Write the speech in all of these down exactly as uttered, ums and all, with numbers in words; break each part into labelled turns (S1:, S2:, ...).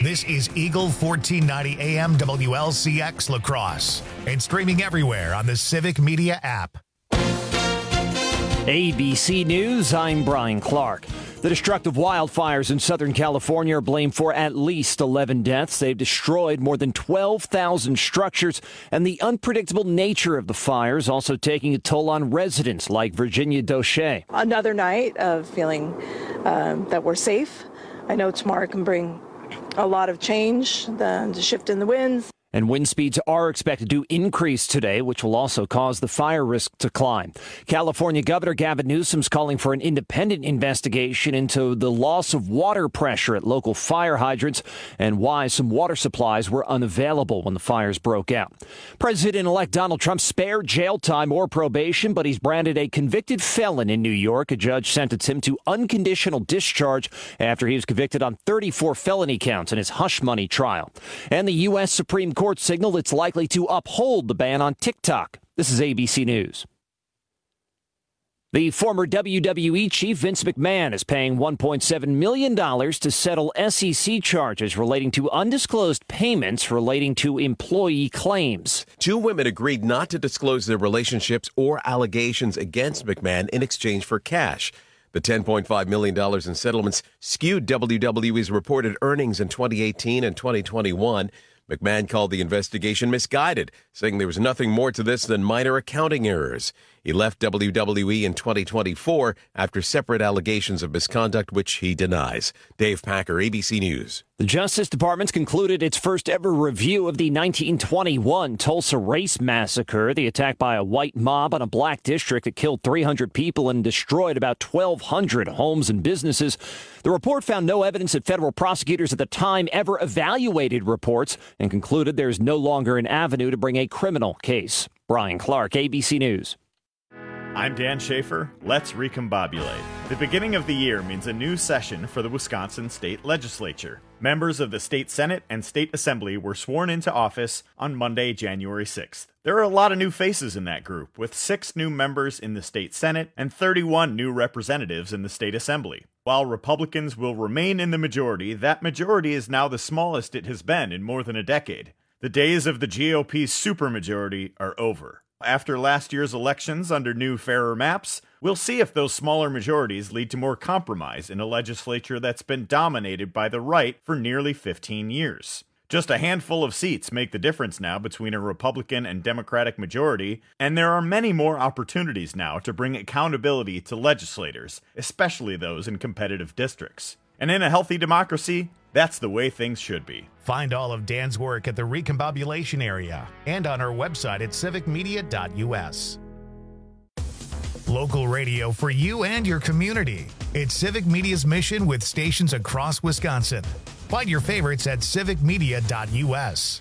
S1: This is Eagle fourteen ninety A M W L C X La Crosse and streaming everywhere on the Civic Media app.
S2: A B C News, I'm Brian Clark. The destructive wildfires in Southern California are blamed for at least eleven deaths. They've destroyed more than twelve thousand structures, and the unpredictable nature of the fires also taking a toll on residents like Virginia Doche.
S3: Another night of feeling uh, that we're safe. I know tomorrow can bring a lot of change, the, the shift in the winds.
S2: And wind speeds are expected to increase today, which will also cause the fire risk to climb. California Governor Gavin Newsom's calling for an independent investigation into the loss of water pressure at local fire hydrants and why some water supplies were unavailable when the fires broke out. President-elect Donald Trump spared jail time or probation, but he's branded a convicted felon in New York. A judge sentenced him to unconditional discharge after he was convicted on thirty-four felony counts in his hush money trial. And the U S Supreme Court signaled it's likely to uphold the ban on TikTok. This is A B C News. The former W W E chief Vince McMahon is paying one point seven million dollars to settle S E C charges relating to undisclosed payments relating to employee claims.
S4: Two women agreed not to disclose their relationships or allegations against McMahon in exchange for cash. The ten point five million dollars in settlements skewed W W E's reported earnings in twenty eighteen and twenty twenty-one. McMahon called the investigation misguided, saying there was nothing more to this than minor accounting errors. He left W W E in twenty twenty-four after separate allegations of misconduct, which he denies. Dave Packer, A B C News.
S2: The Justice Department's concluded its first ever review of the nineteen twenty-one Tulsa Race Massacre, the attack by a white mob on a black district that killed three hundred people and destroyed about twelve hundred homes and businesses. The report found no evidence that federal prosecutors at the time ever evaluated reports and concluded there's no longer an avenue to bring a criminal case. Brian Clark, A B C News.
S5: I'm Dan Schaefer. Let's recombobulate. The beginning of the year means a new session for the Wisconsin State Legislature. Members of the State Senate and State Assembly were sworn into office on Monday, January sixth. There are a lot of new faces in that group, with six new members in the State Senate and thirty-one new representatives in the State Assembly. While Republicans will remain in the majority, that majority is now the smallest it has been in more than a decade. The days of the G O P's supermajority are over. After last year's elections under new, fairer maps, we'll see if those smaller majorities lead to more compromise in a legislature that's been dominated by the right for nearly fifteen years. Just a handful of seats make the difference now between a Republican and Democratic majority, and there are many more opportunities now to bring accountability to legislators, especially those in competitive districts. And in a healthy democracy, that's the way things should be.
S1: Find all of Dan's work at the Recombobulation area and on our website at civic media dot u s. Local radio for you and your community. It's Civic Media's mission with stations across Wisconsin. Find your favorites at civic media dot u s.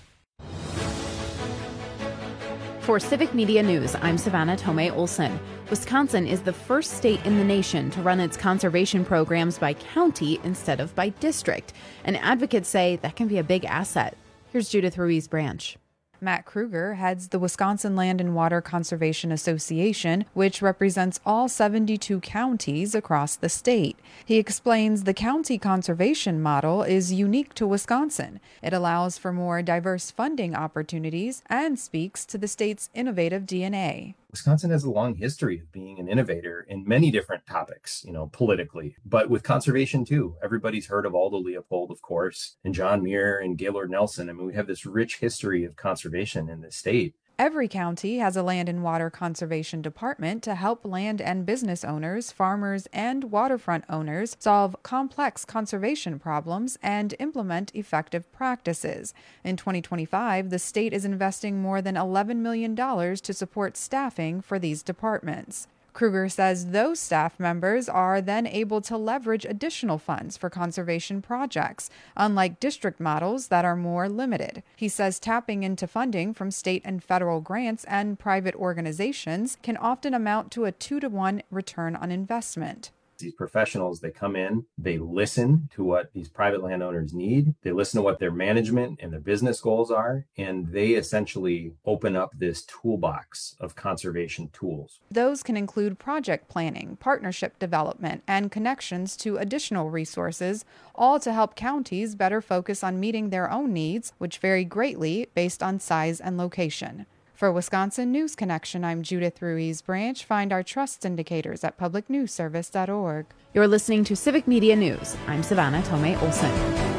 S6: For Civic Media News, I'm Savannah Tomei Olson. Wisconsin is the first state in the nation to run its conservation programs by county instead of by district. And advocates say that can be a big asset. Here's Judith Ruiz Branch.
S7: Matt Kruger heads the Wisconsin Land and Water Conservation Association, which represents all seventy-two counties across the state. He explains the county conservation model is unique to Wisconsin. It allows for more diverse funding opportunities and speaks to the state's innovative D N A.
S8: Wisconsin has a long history of being an innovator in many different topics, you know, politically, but with conservation too. Everybody's heard of Aldo Leopold, of course, and John Muir and Gaylord Nelson. I mean, we have this rich history of conservation in the state.
S7: Every county has a land and water conservation department to help land and business owners, farmers, and waterfront owners solve complex conservation problems and implement effective practices. In twenty twenty-five, the state is investing more than eleven million dollars to support staffing for these departments. Kruger says those staff members are then able to leverage additional funds for conservation projects, unlike district models that are more limited. He says tapping into funding from state and federal grants and private organizations can often amount to a two to one return on investment.
S8: These professionals, they come in, they listen to what these private landowners need. They listen to what their management and their business goals are, and they essentially open up this toolbox of conservation tools.
S7: Those can include project planning, partnership development, and connections to additional resources, all to help counties better focus on meeting their own needs, which vary greatly based on size and location. For Wisconsin News Connection, I'm Judith Ruiz Branch. Find our trust indicators at public news service dot org.
S6: You're listening to Civic Media News. I'm Savannah Tomei Olson.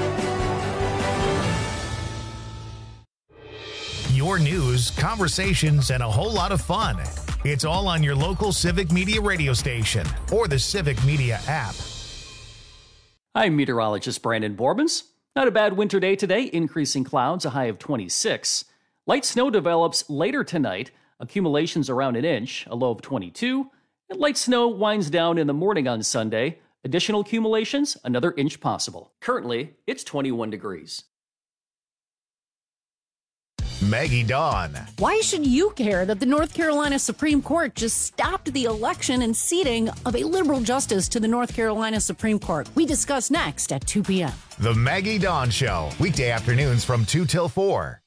S1: Your news, conversations, and a whole lot of fun. It's all on your local Civic Media radio station or the Civic Media app.
S9: I'm meteorologist Brandon Borbens. Not a bad winter day today, increasing clouds, a high of twenty-six. Light snow develops later tonight, accumulations around an inch, a low of twenty-two. And light snow winds down in the morning on Sunday. Additional accumulations, another inch possible. Currently, it's twenty-one degrees.
S1: Maggie Dawn.
S10: Why should you care that the North Carolina Supreme Court just stopped the election and seating of a liberal justice to the North Carolina Supreme Court? We discuss next at two p.m.
S1: The Maggie Dawn Show, weekday afternoons from two till four.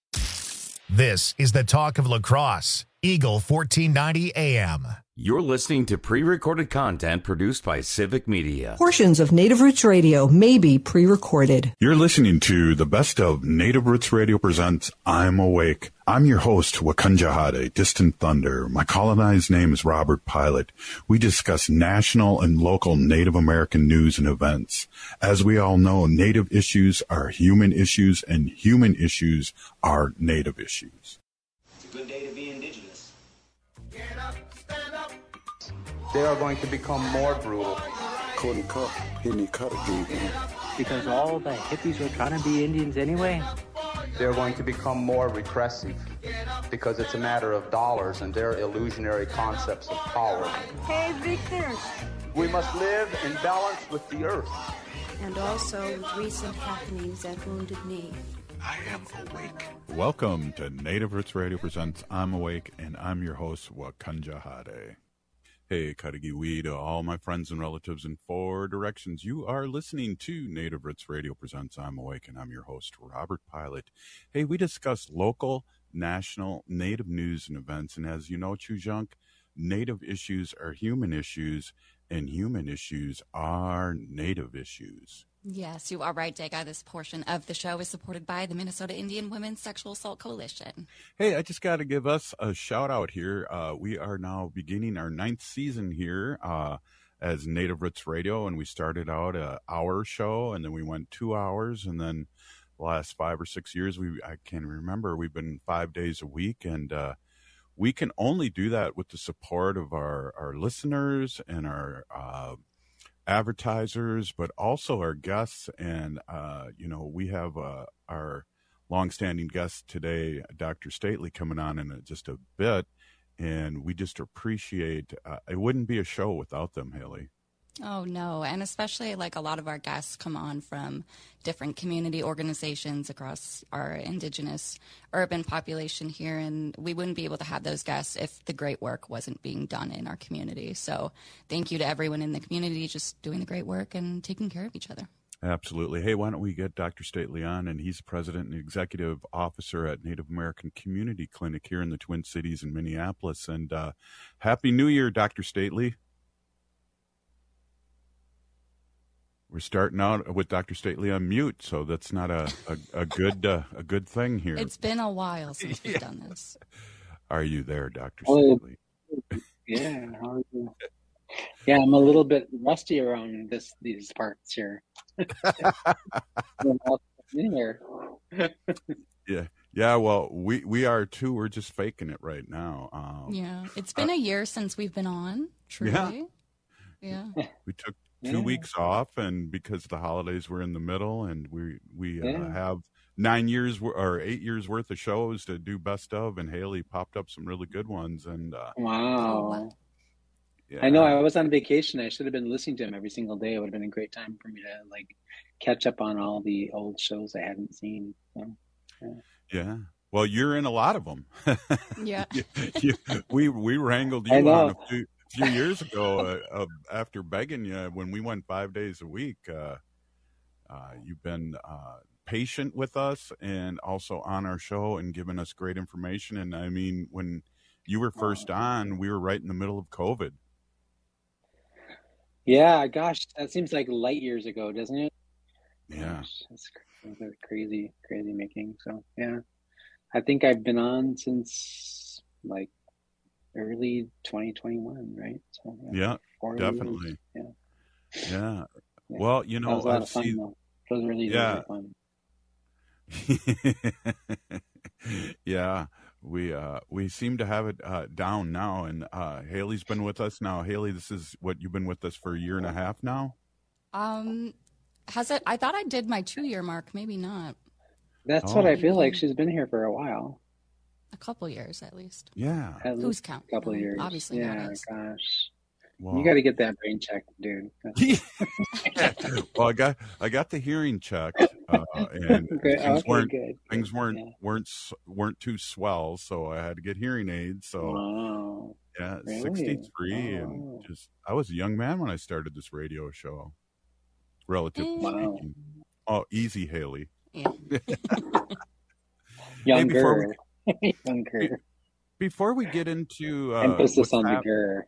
S1: This is the talk of La Crosse, Eagle fourteen ninety A M.
S11: You're listening to pre-recorded content produced by Civic Media.
S12: Portions of Native Roots Radio may be pre-recorded.
S13: You're listening to the best of Native Roots Radio presents I'm Awake. I'm your host, Wakunjahade, Distant Thunder. My colonized name is Robert Pilot. We discuss national and local Native American news and events. As we all know, Native issues are human issues, and human issues are Native issues.
S14: It's a good day to be indigenous.
S15: Get up, stand up. They are going to become more brutal.
S16: Couldn't cut, hitting cut again.
S17: Because all the hippies were trying to be Indians anyway.
S15: They're going to become more repressive because it's a matter of dollars and their illusionary concepts of power.
S18: Hey, Victor.
S15: We must live in balance with the earth.
S18: And also with recent happenings that wounded me.
S13: I am awake. Welcome to Native Roots Radio presents I'm Awake, and I'm your host, Wakunjahade. Hey, Katagiwi, to all my friends and relatives in four directions. You are listening to Native Roots Radio presents I'm Awake, and I'm your host, Robert Pilot. Hey, we discuss local, national, Native news and events, and as you know, Chujunk, Native issues are human issues, and human issues are Native issues.
S19: Yes, you are right, Dega. This portion of the show is supported by the Minnesota Indian Women's Sexual Assault Coalition.
S13: Hey, I just got to give us a shout out here. Uh, we are now beginning our ninth season here uh, as Native Roots Radio, and we started out an hour show, and then we went two hours, and then the last five or six years, we I can't remember, we've been five days a week, and uh, we can only do that with the support of our, our listeners and our uh advertisers, but also our guests. And, uh, you know, we have uh, our longstanding guest today, Doctor Stately, coming on in a, just a bit. And we just appreciate, uh, it wouldn't be a show without them, Haley.
S19: Oh, no. And especially like a lot of our guests come on from different community organizations across our indigenous urban population here. And we wouldn't be able to have those guests if the great work wasn't being done in our community. So thank you to everyone in the community just doing the great work and taking care of each other.
S13: Absolutely. Hey, why don't we get Doctor Stately on? And he's president and executive officer at Native American Community Clinic here in the Twin Cities in Minneapolis. And uh, Happy New Year, Doctor Stately. We're starting out with Doctor Stately on mute, so that's not a, a, a good uh, a good thing here.
S19: It's been a while since we've yeah. done this.
S13: Are you there, Doctor
S17: Oh,
S13: Stately?
S17: Yeah, how are you? Yeah, I'm a little bit rusty around this these parts here.
S13: yeah, yeah. Well, we we are too. We're just faking it right now. Um,
S19: yeah, it's been uh, a year since we've been on. Truly, yeah. yeah.
S13: We took two yeah. weeks off, and because the holidays were in the middle, and we we uh, yeah. have nine years or eight years worth of shows to do best of, and Haley popped up some really good ones. And uh,
S17: wow, yeah. I know I was on vacation. I should have been listening to him every single day. It would have been a great time for me to like catch up on all the old shows I hadn't seen. So,
S13: yeah. yeah. Well, you're in a lot of them.
S19: yeah.
S13: you, you, we we wrangled you on a few. few years ago, uh, uh, after begging you, when we went five days a week, uh, uh, you've been uh, patient with us and also on our show and giving us great information. And I mean, when you were first on, we were right in the middle of COVID.
S17: Yeah, gosh, that seems like light years ago, doesn't it?
S13: Yeah.
S17: Gosh, that's crazy, crazy making. So, yeah, I think I've been on since like early twenty twenty-one, right? So,
S13: yeah,
S17: yeah
S13: definitely.
S17: Yeah.
S13: yeah.
S17: yeah.
S13: Well, you know,
S17: that was a lot
S13: I've
S17: of fun,
S13: seen...
S17: though. Those really,
S13: yeah.
S17: really fun.
S13: yeah. We uh we seem to have it uh, down now, and uh, Haley's been with us now. Haley, this is what you've been with us for a year and a half now.
S19: Um, has it? I thought I did my two-year mark. Maybe not.
S17: That's
S13: Oh.
S17: what I feel like. She's been here for a while.
S19: A couple years at least.
S13: Yeah.
S17: At
S19: Who's
S17: least
S19: counting?
S17: a couple of years.
S19: Obviously
S17: yeah,
S19: not us.
S17: gosh.
S13: Wow.
S17: You got to get that brain checked, dude.
S13: Well, I got I got the hearing checked, uh, and
S17: Okay,
S13: things
S17: okay,
S13: weren't
S17: good,
S13: things
S17: good,
S13: weren't
S17: yeah.
S13: weren't s- weren't too swell, so I had to get hearing aids. So
S17: Wow.
S13: yeah,
S17: Really?
S13: sixty-three,
S17: Wow.
S13: and just I was a young man when I started this radio show. Relatively
S17: Wow.
S13: speaking. Oh, easy, Haley.
S19: Yeah.
S13: Hey, before
S17: Younger.
S13: we,
S17: Younger.
S13: before we get into uh,
S17: Emphasis
S13: what's
S17: on the
S13: hap-
S17: ger.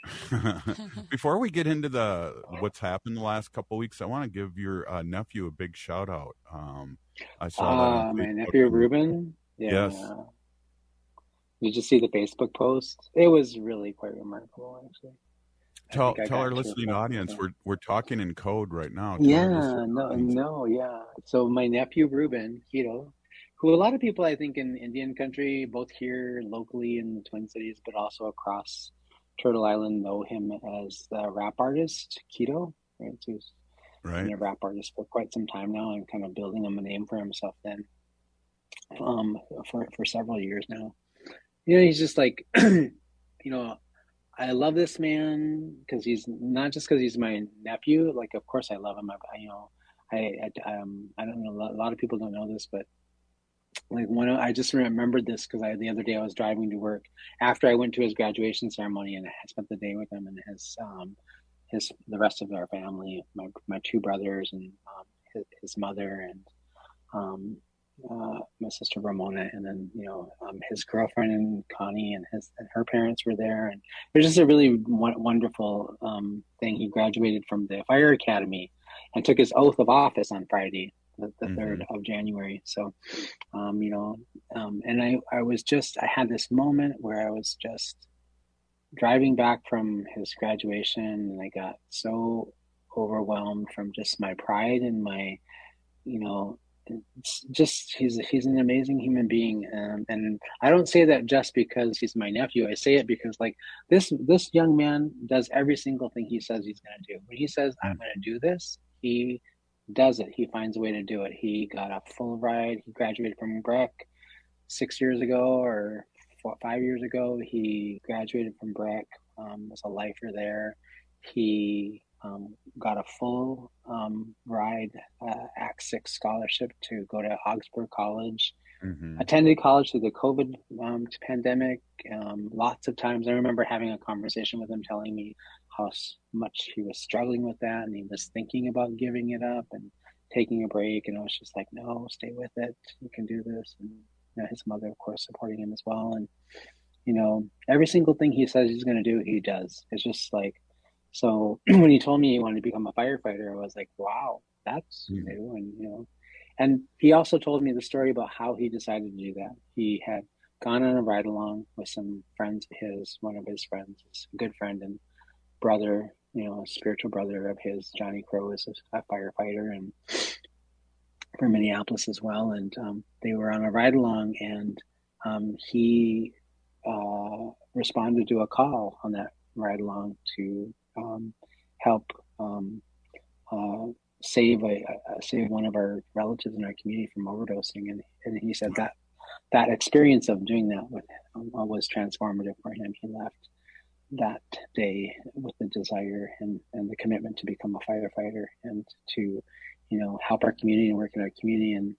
S13: Before we get into the what's happened the last couple of weeks, I want to give your uh, nephew a big shout out. Um, I saw that
S17: Ah,
S13: on
S17: my
S13: Facebook
S17: nephew
S13: and-
S17: Ruben. Yeah.
S13: Yes.
S17: Did you see the Facebook post? It was really quite remarkable, actually. I
S13: Tell
S17: think I
S13: tell
S17: got
S13: our
S17: two or
S13: listening
S17: four
S13: audience
S17: people.
S13: we're we're talking in code right now. Tell our
S17: Yeah,
S13: listening
S17: no,
S13: audience.
S17: no, yeah. So my nephew Ruben, Keto, who a lot of people I think in Indian country, both here locally in the Twin Cities, but also across Turtle Island, know him as the rap artist Keto, right? So he's
S13: Right.
S17: been a rap artist for quite some time now and kind of building him a name for himself then um for for several years now. You know, he's just like you know, I love this man because he's not just because he's my nephew. Like, of course, I love him. I, I you know, I, I um I don't know. A lot of people don't know this, but like one, I just remembered this because I the other day I was driving to work after I went to his graduation ceremony and I spent the day with him and his um his the rest of our family, my my two brothers and um, his, his mother and um uh, my sister Ramona, and then you know um, his girlfriend and Connie and his and her parents were there, and it was just a really w- wonderful um, thing. He graduated from the fire academy and took his oath of office on Friday, the, the
S13: Mhm.
S17: third of January. So, um, you know, um, and I I was just I had this moment where I was just driving back from his graduation, and I got so overwhelmed from just my pride and my, you know. It's just he's he's an amazing human being, um, and I don't say that just because he's my nephew. I say it because like this this young man does every single thing he says he's going to do. When he says I'm going to do this, he does it. He finds a way to do it. He got a full ride. He graduated from Breck six years ago or four, five years ago. He graduated from Breck. Um, was a lifer there. He Um, got a full um, ride uh, Act six scholarship to go to Augsburg College.
S13: Mhm.
S17: Attended college through the COVID um, pandemic um, lots of times. I remember having a conversation with him telling me how s- much he was struggling with that and he was thinking about giving it up and taking a break. And I was just like, no, stay with it. You can do this. And you know, his mother, of course, supporting him as well. And, you know, every single thing he says he's going to do, he does. It's just like, so when he told me he wanted to become a firefighter, I was like, wow, that's
S13: Mhm.
S17: new. And, you know, and he also told me the story about how he decided to do that. He had gone on a ride along with some friends of his, one of his friends, his good friend and brother, you know, a spiritual brother of his, Johnny Crow, is a firefighter and from Minneapolis as well. And um, they were on a ride along and um, he uh, responded to a call on that ride along to um, help um, uh, save a, a save one of our relatives in our community from overdosing, and and he said that that experience of doing that with um, was transformative for him. He left that day with the desire and, and the commitment to become a firefighter and to, you know, help our community and work in our community. And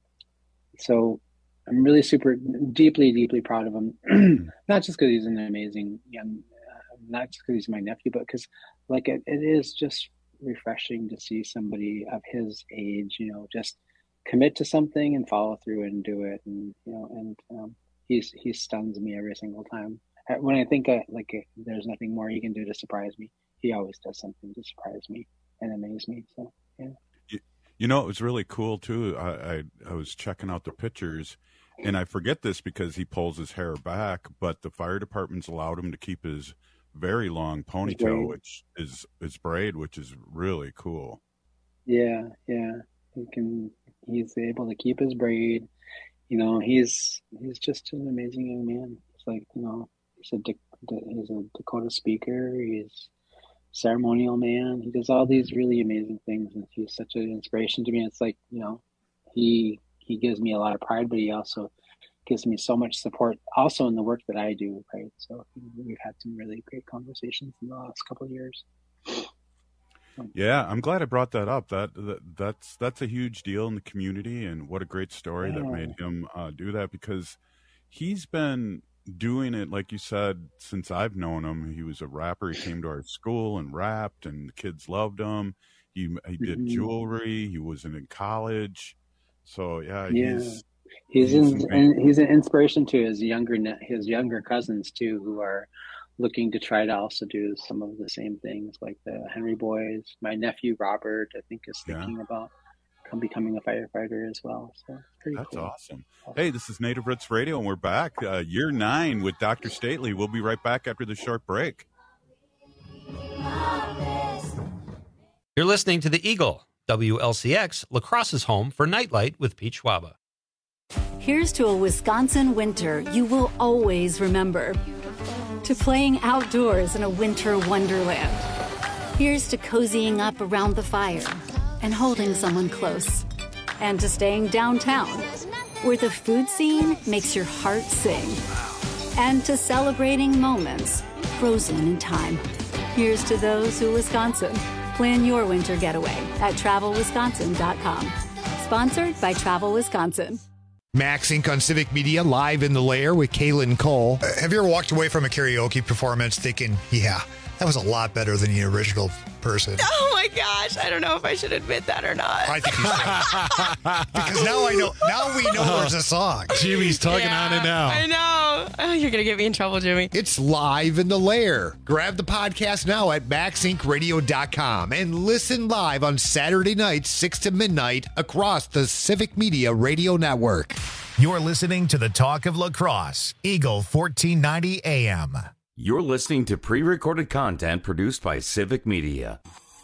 S17: so I'm really super deeply, deeply proud of him, not just because he's an amazing young not just because he's my nephew, but because like it, it is just refreshing to see somebody of his age, you know, just commit to something and follow through and do it. And, you know, and um, he's, he stuns me every single time. When I think uh, like uh, there's nothing more he can do to surprise me, he always does something to surprise me and amaze me. So, yeah.
S13: You, you know, it was really cool too. I, I, I was checking out the pictures, and I forget this because he pulls his hair back, but the fire department's allowed him to keep his very long ponytail, which is his braid, which is really cool.
S17: Yeah, yeah. He can. He's able to keep his braid. You know, he's he's just an amazing young man. It's like, you know, he's a he's a Dakota speaker. He's a ceremonial man. He does all these really amazing things, and he's such an inspiration to me. It's like, you know, he he gives me a lot of pride, but he also gives me so much support also in the work that I do, right? So we've had some really great conversations in the last couple of years.
S13: Yeah, I'm glad I brought that up. That, that that's that's a huge deal in the community, and what a great story yeah. that made him uh, do that, because he's been doing it, like you said, since I've known him. He was a rapper. He came to our school and rapped, and the kids loved him. He he did mm-hmm. jewelry. He was in college. So yeah,
S17: yeah.
S13: he's
S17: he's he's, in, and he's an inspiration to his younger his younger cousins too, who are looking to try to also do some of the same things, like the Henry Boys. My nephew Robert, I think, is thinking yeah. about becoming a firefighter as well. So it's pretty
S13: That's
S17: cool.
S13: awesome. Hey, this is Native Roots Radio, and we're back. Uh, year nine with Doctor Stately. We'll be right back after the short break.
S20: You're listening to The Eagle, W L C X, La Crosse's home for Nightlight with Pete Schwaba.
S21: Here's to a Wisconsin winter you will always remember. To playing outdoors in a winter wonderland. Here's to cozying up around the fire and holding someone close. And to staying downtown, where the food scene makes your heart sing. And to celebrating moments frozen in time. Here's to those who Wisconsin. Plan your winter getaway at travel wisconsin dot com. Sponsored by Travel Wisconsin.
S22: Max Incorporated on Civic Media, live in the lair with Kaylin Cole.
S23: Uh, have you ever walked away from a karaoke performance thinking, yeah, that was a lot better than the original person?
S24: Oh my gosh, I don't know if I should admit that or not.
S23: I think you should. Because now I know, now we know there's a song.
S22: Jimmy's tugging
S24: yeah,
S22: on it now.
S24: I know. Oh, you're going to get me in trouble, Jimmy.
S22: It's live in the lair. Grab the podcast now at max inc radio dot com and listen live on Saturday nights, six to midnight, across the Civic Media Radio Network.
S1: You're listening to the Talk of La Crosse, Eagle fourteen ninety A M.
S11: You're listening to pre-recorded content produced by Civic Media.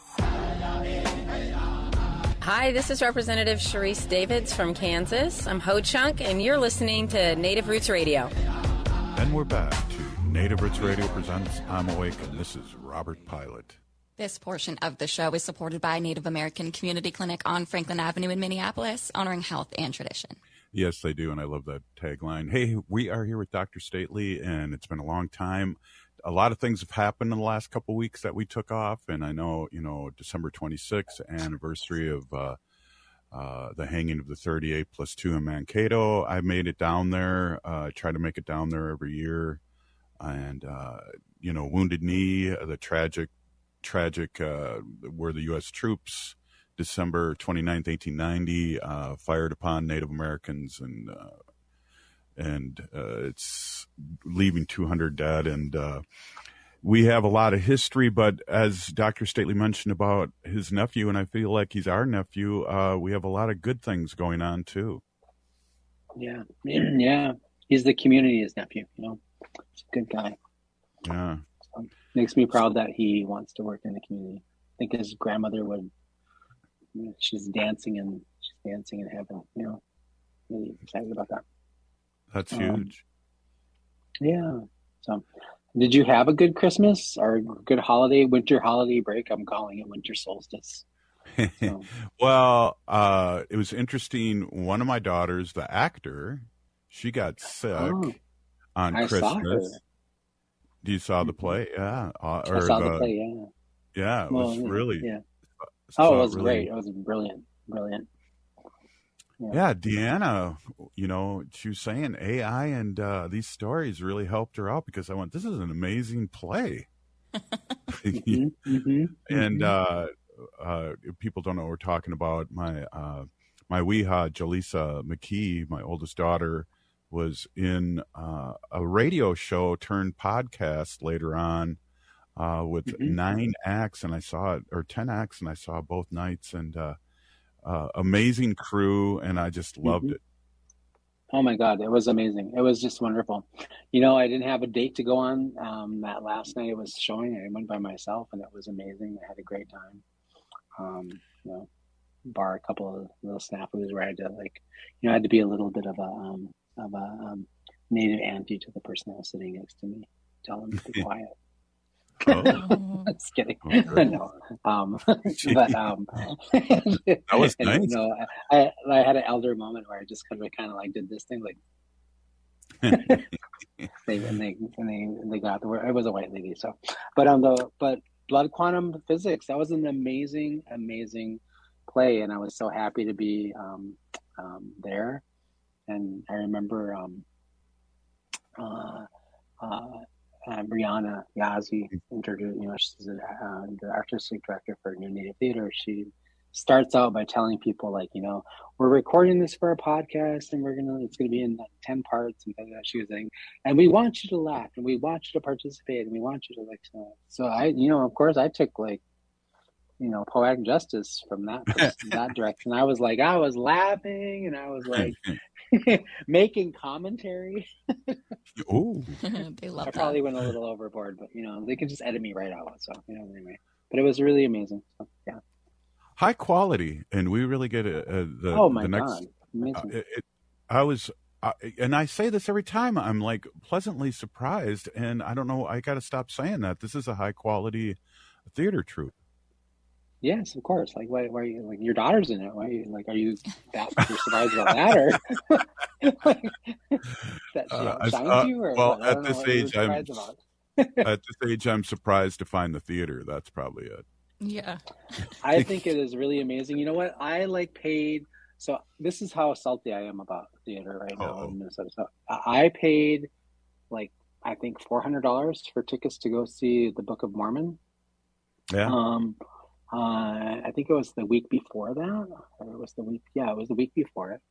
S24: Hi, this is Representative Sharice Davids from Kansas. I'm Ho Chunk, and you're listening to Native Roots Radio.
S13: And we're back to Native Roots Radio presents I'm Awake, and this is Robert Pilot.
S19: This portion of the show is supported by Native American Community Clinic on Franklin Avenue in Minneapolis, honoring health and tradition.
S13: Yes, they do, and I love that tagline. Hey, we are here with Doctor Stately, and it's been a long time. A lot of things have happened in the last couple of weeks that we took off, and I know, you know, December twenty-sixth, anniversary of uh, uh, the hanging of the thirty-eight plus two in Mankato. I made it down there. Uh, I try to make it down there every year. And, uh, you know, Wounded Knee, the tragic, tragic, uh, where the U S troops, December twenty-ninth, eighteen ninety, uh, fired upon Native Americans, and uh, and uh, it's leaving two hundred dead. And uh, we have a lot of history, but as Doctor Stately mentioned about his nephew, and I feel like he's our nephew, uh, we have a lot of good things going on too.
S17: Yeah, yeah, he's the community's nephew. You know, he's a good guy.
S13: Yeah,
S17: so, makes me proud that he wants to work in the community. I think his grandmother would. She's dancing and she's dancing in heaven. You know, really excited about that.
S13: That's
S17: um,
S13: huge.
S17: Yeah. So, did you have a good Christmas or a good holiday, winter holiday break? I'm calling it winter solstice. So.
S13: Well, uh, it was interesting. One of my daughters, the actor, she got sick oh, on I Christmas. Do you saw the play? Yeah. Uh,
S17: or I saw the, the play. Yeah.
S13: Yeah, it
S17: well,
S13: was really.
S17: Yeah. Oh, it was really, great. It was brilliant. Brilliant.
S13: Yeah. yeah, Deanna, you know, she was saying A I and uh, these stories really helped her out, because I went, this is an amazing play.
S17: mm-hmm, mm-hmm,
S13: and
S17: mm-hmm.
S13: uh, uh, if people don't know what we're talking about, my uh, my weehaw, Jaleesa McKee, my oldest daughter, was in uh, a radio show turned podcast later on uh, with
S17: mm-hmm.
S13: nine acts, and I saw it, or ten acts, and I saw both nights, and uh, uh, amazing crew, and I just loved
S17: mm-hmm.
S13: it.
S17: Oh my God, it was amazing. It was just wonderful. You know, I didn't have a date to go on um, that last night it was showing. I went by myself and it was amazing. I had a great time. Um, you know, bar a couple of little snafus where I had to like, you know, I had to be a little bit of a, um, of a um, native auntie to the person that was sitting next to me. Tell them to be quiet. Oh. Just kidding. Oh, no. Um, but um,
S13: that was nice.
S17: And, you know, I, I had an elder moment where I just kind of kind of like did this thing like they and they and they and they got the word. It was a white lady, so but on the but Blood Quantum Physics, that was an amazing, amazing play, and I was so happy to be um, um, there. And I remember um, uh, uh, Uh, Brianna Yazzie introduced, you know, she's a, uh, the artistic director for New Native Theater. She starts out by telling people, like, you know, we're recording this for a podcast and we're gonna, it's gonna be in like ten parts. And she was saying, and we want you to laugh and we want you to participate and we want you to like. So, so I, you know, of course, I took like, you know, poetic justice from that that direction. I was like, I was laughing and I was like making commentary.
S13: Oh,
S19: they love
S17: I
S19: that.
S17: probably went a little overboard, but you know, they could just edit me right out. So you know, anyway. But it was really amazing. So, yeah,
S13: high quality, and we really get a, a, the.
S17: Oh my
S13: the next,
S17: God, amazing!
S13: Uh, it, it, I was, uh, and I say this every time. I'm like pleasantly surprised, and I don't know. I got to stop saying that. This is a high quality theater troupe.
S17: Yes, of course. Like, why? Why are you like your daughter's in it? Why? Are you, like, are you that you're surprised about that, or like, that she
S13: Uh,
S17: outshines
S13: uh,
S17: you? Or
S13: well,
S17: what? I
S13: at
S17: don't know
S13: this
S17: what you're
S13: age, I'm
S17: surprised about.
S13: at this age, I'm surprised to find the theater. That's probably it.
S19: Yeah,
S17: I think it is really amazing. You know what? I like paid. So this is how salty I am about theater right now
S13: Uh-oh.
S17: in Minnesota. So I paid like I think four hundred dollars for tickets to go see the Book of Mormon.
S13: Yeah.
S17: Um. Uh, I think it was the week before that, or it was the week. Yeah, it was the week before it.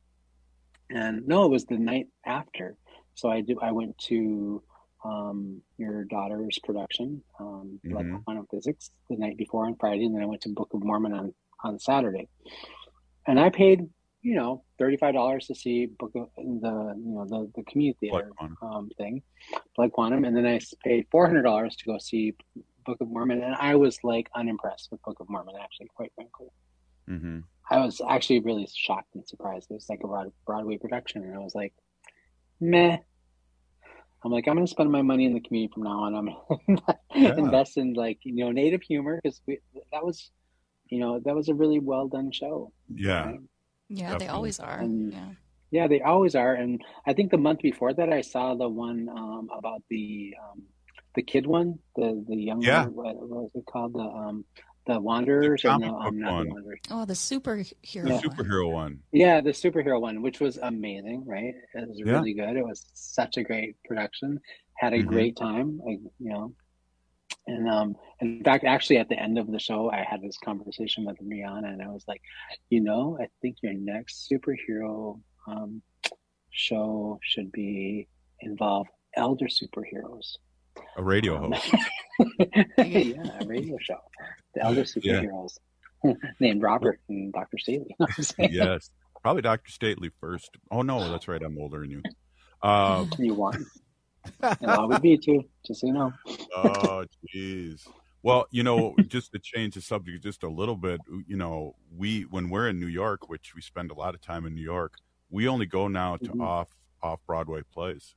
S17: And no, it was the night after. So I do. I went to um, your daughter's production, um, Blood
S13: Mhm.
S17: Quantum Physics, the night before on Friday, and then I went to Book of Mormon on on Saturday. And I paid, you know, thirty-five dollars to see Book of the you know the the community theater um, thing, Blood Quantum, and then I paid four hundred dollars to go see Book of Mormon, and I was like unimpressed with Book of Mormon, actually, quite frankly.
S13: Mm-hmm.
S17: I was actually really shocked and surprised. It was like a Broad- Broadway production, and I was like, meh. I'm like, I'm going to spend my money in the community from now on. I'm going to
S13: Yeah.
S17: invest in, like, you know, native humor, because that was, you know, that was a really well done show.
S13: Yeah.
S17: Right?
S19: yeah,
S13: Definitely.
S19: they always are.
S17: And-
S19: yeah.
S17: Yeah, they always are. And I think the month before that, I saw the one um, about the um, the kid one, the the young
S13: Yeah.
S17: one. What, what was it called? The um, the Wanderers,
S13: The
S17: or
S13: comic
S17: no,
S13: book
S17: um, not
S13: one.
S17: the Wanderers.
S19: Oh, the superhero.
S17: Yeah.
S13: The superhero one.
S17: Yeah, the superhero one, which was amazing, right? It was
S13: Yeah.
S17: really good. It was such a great production. Had a
S13: Mhm.
S17: great time, like, you know. And um, in fact, actually, at the end of the show, I had this conversation with Rihanna, and I was like, you know, I think your next superhero um, show should be involve elder superheroes.
S13: A radio
S17: Um,
S13: host.
S17: yeah, a radio show. The elder
S13: Yeah.
S17: superheroes named Robert and Doctor Staley. You know what I'm saying?
S13: Yes. Probably Doctor Stately first. Oh, no, that's right. I'm older than you. Uh,
S17: You want? And I would be too, just so you know.
S13: oh, jeez. Well, you know, just to change the subject just a little bit, you know, we when we're in New York, which we spend a lot of time in New York, we only go now to
S17: Mhm.
S13: off off Broadway plays.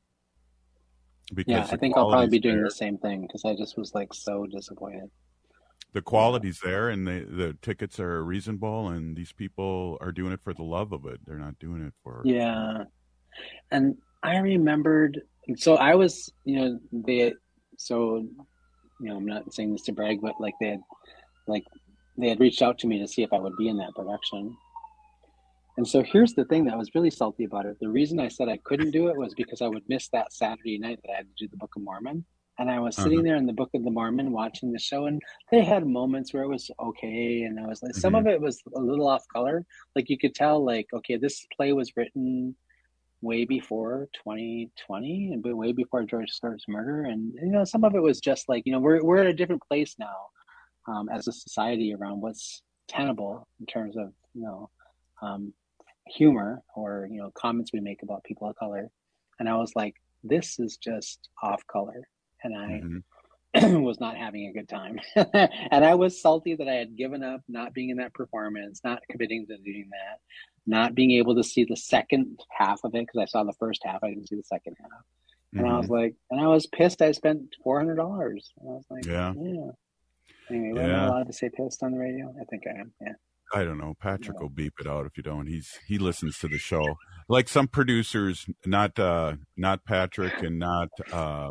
S13: Because
S17: Yeah,
S13: the
S17: I think I'll probably be
S13: quality's
S17: doing
S13: there.
S17: the same thing, because I just was like so disappointed.
S13: The quality's there, and the the tickets are reasonable, and these people are doing it for the love of it. They're not doing it for
S17: Yeah, and I remembered. So I was, you know, they, so, you know, I'm not saying this to brag, but like they had, like they had reached out to me to see if I would be in that production. And so here's the thing that was really salty about it. The reason I said I couldn't do it was because I would miss that Saturday night that I had to do the Book of Mormon. And I was sitting
S13: Uh-huh.
S17: there in the Book of the Mormon watching the show, and they had moments where it was okay, and I was like, some
S13: Mhm.
S17: of it was a little off color. Like you could tell, like, okay, this play was written way before twenty twenty and way before George Floyd's murder, and you know, some of it was just like, you know, we're we're at a different place now um, as a society around what's tenable in terms of, you know, um, humor or, you know, comments we make about people of color. And I was like, this is just off color. And I
S13: Mhm.
S17: was not having a good time. And I was salty that I had given up not being in that performance, not committing to doing that, not being able to see the second half of it because I saw the first half. I didn't see the second half. And I was
S13: Mhm.
S17: like, and I was pissed I spent four hundred dollars. And I was like,
S13: Yeah.
S17: yeah. Anyway, am I
S13: Yeah.
S17: allowed to say pissed on the radio? I think I am, yeah.
S13: I don't know. Patrick will beep it out if you don't. He's he listens to the show. Like some producers, not uh not Patrick and not uh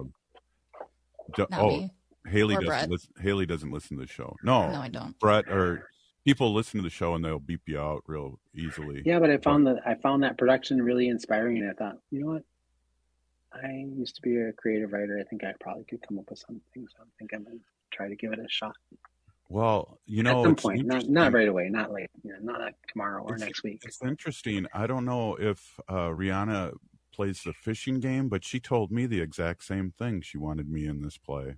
S13: do-
S19: Not
S13: oh
S19: me.
S13: Haley
S19: Or
S13: doesn't
S19: Brett.
S13: listen Haley doesn't listen to the show. No.
S19: No, I don't.
S13: Brett or people listen to the show and they'll beep you out real easily.
S17: Yeah, but I found that I found that production really inspiring, and I thought, you know what? I used to be a creative writer. I think I probably could come up with something. So I think I'm gonna try to give it a shot
S13: Well, you know,
S17: at some
S13: it's
S17: point. Not not right away, not late, you know, not like tomorrow or
S13: It's-
S17: next week.
S13: It's interesting. I don't know if uh, Rihanna plays the fishing game, but she told me the exact same thing. She wanted me in this play.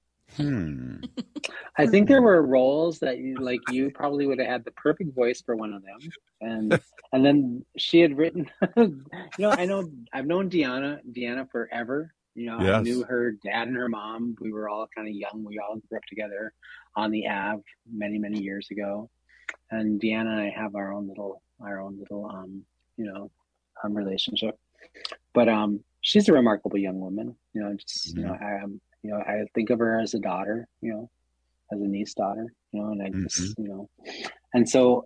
S13: Hmm.
S17: I think there were roles that you like. You probably would have had the perfect voice for one of them, and and then she had written. You know, I know I've known Deanna Deanna forever. You know, I
S13: Yes.
S17: knew her dad and her mom. We were all kind of young. We all grew up together on the Ave many many years ago, and Deanna and I have our own little our own little um you know um relationship. But um, she's a remarkable young woman. You know, just you know, I um, you know, I think of her as a daughter. You know, as a niece daughter. You know, and I just you know, and so,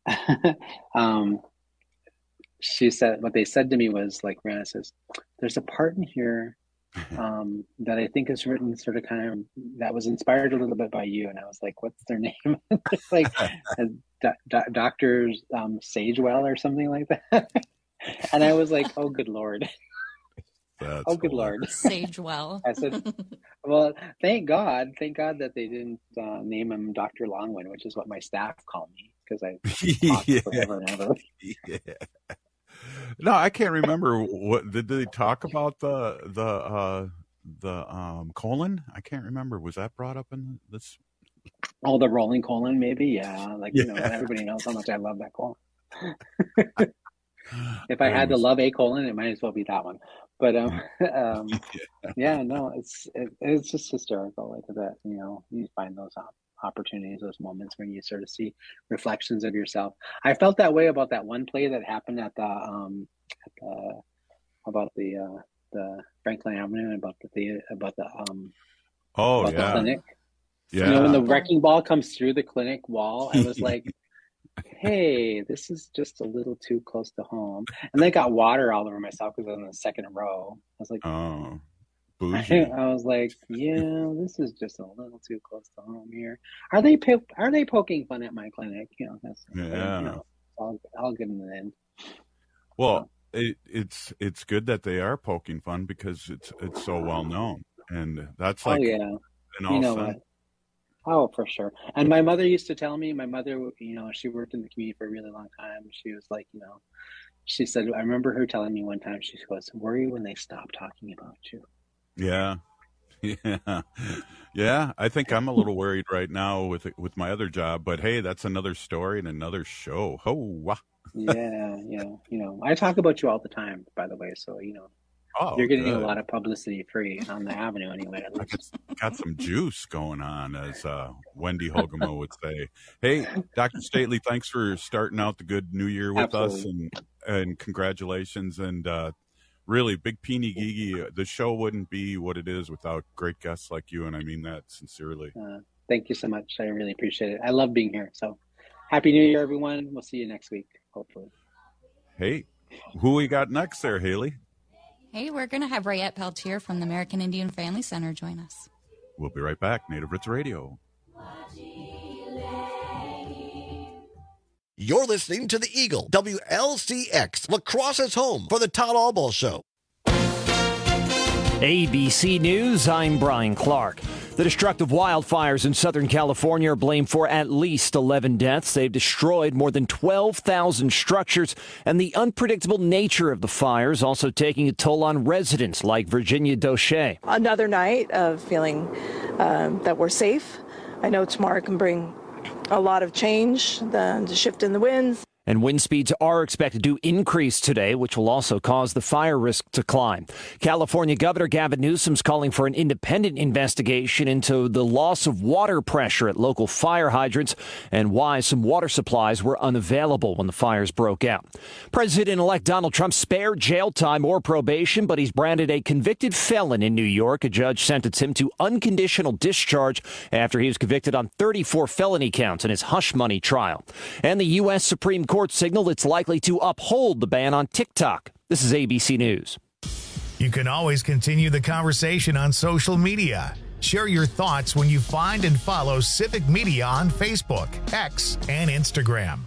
S17: um, she said what they said to me was like, Rihanna says, "There's a part in here." Um, that I think is written sort of kind of that was inspired a little bit by you, and I was like, "What's their name?" Like do, do, Doctor um, Sagewell or something like that. And I was like, "Oh, good lord!
S13: That's
S17: oh, good lord!"
S19: Sagewell.
S17: I said, "Well, thank God, thank God that they didn't uh, name him Doctor Longwood, which is what my staff call me because I talked
S13: Yeah.
S17: forever and ever."
S13: Yeah. No, I can't remember what did they talk about the the uh the um colon? I can't remember. Was that brought up in this?
S17: Oh, the rolling colon, maybe. Yeah, like you know,
S13: Yeah.
S17: everybody knows how much I love that colon. If I had to love a colon, it might as well be that one. But um, um yeah, no, it's it, it's just hysterical like that. You know, you find those op- opportunities, those moments when you sort of see reflections of yourself. I felt that way about that one play that happened at the um at the about the uh the Franklin Avenue about the theater, about the um
S13: Oh
S17: about the
S13: yeah.
S17: clinic.
S13: Yeah.
S17: You know, when the wrecking ball comes through the clinic wall, I was like, hey, this is just a little too close to home. And then I got water all over myself because I was in the second row. I was like,
S13: Oh,
S17: I,
S13: bougie.
S17: was like, yeah, this is just a little too close to home here. Are they po- are they poking fun at my clinic? You know, that's
S13: Yeah.
S17: you know, I'll I'll get in the end.
S13: Well, it, it's it's good that they are poking fun because it's it's so well known, and that's like
S17: oh yeah,
S13: in all
S17: you know
S13: sense.
S17: what? Oh, for sure. And my mother used to tell me, my mother, you know, she worked in the community for a really long time. She was like, you know, she said, I remember her telling me one time, she goes, worry when they stop talking about you.
S13: Yeah. Yeah. Yeah. I think I'm a little worried right now with with my other job, but hey, that's another story and another show. Oh, wow.
S17: Yeah, yeah. You know, I talk about you all the time, by the way. So, you know,
S13: Oh,
S17: you're getting
S13: good.
S17: a lot of publicity free on the avenue anyway. At least.
S13: Got some juice going on, as uh, Wendy Hogemo would say. Hey, Doctor Stately, thanks for starting out the good new year with us, and and congratulations. And uh, really, Big Peeny Geegy, the show wouldn't be what it is without great guests like you, and I mean that sincerely.
S17: Uh, thank you so much. I really appreciate it. I love being here. So happy New Year, everyone. We'll see you next week, hopefully.
S13: Hey, who we got next there, Haley?
S19: Hey, we're going to have Rayette Peltier from the American Indian Family Center join us.
S13: We'll be right back. Native Roots Radio.
S2: You're listening to the Eagle, W L C X, Lacrosse's home for the Todd Albaugh Show.
S3: A B C News, I'm Brian Clark. The destructive wildfires in Southern California are blamed for at least eleven deaths. They've destroyed more than twelve thousand structures, and the unpredictable nature of the fires also taking a toll on residents like Virginia Doche.
S4: Another night of feeling um, that we're safe. I know tomorrow can bring a lot of change, the, the shift in the winds.
S3: And wind speeds are expected to increase today, which will also cause the fire risk to climb. California Governor Gavin Newsom's calling for an independent investigation into the loss of water pressure at local fire hydrants and why some water supplies were unavailable when the fires broke out. President-elect Donald Trump spared jail time or probation, but he's branded a convicted felon in New York. A judge sentenced him to unconditional discharge after he was convicted on thirty-four felony counts in his hush money trial. And the U S Supreme Court Court signaled it's likely to uphold the ban on TikTok. This is A B C News.
S1: You can always continue the conversation on social media. Share your thoughts when you find and follow Civic Media on Facebook, X, and Instagram.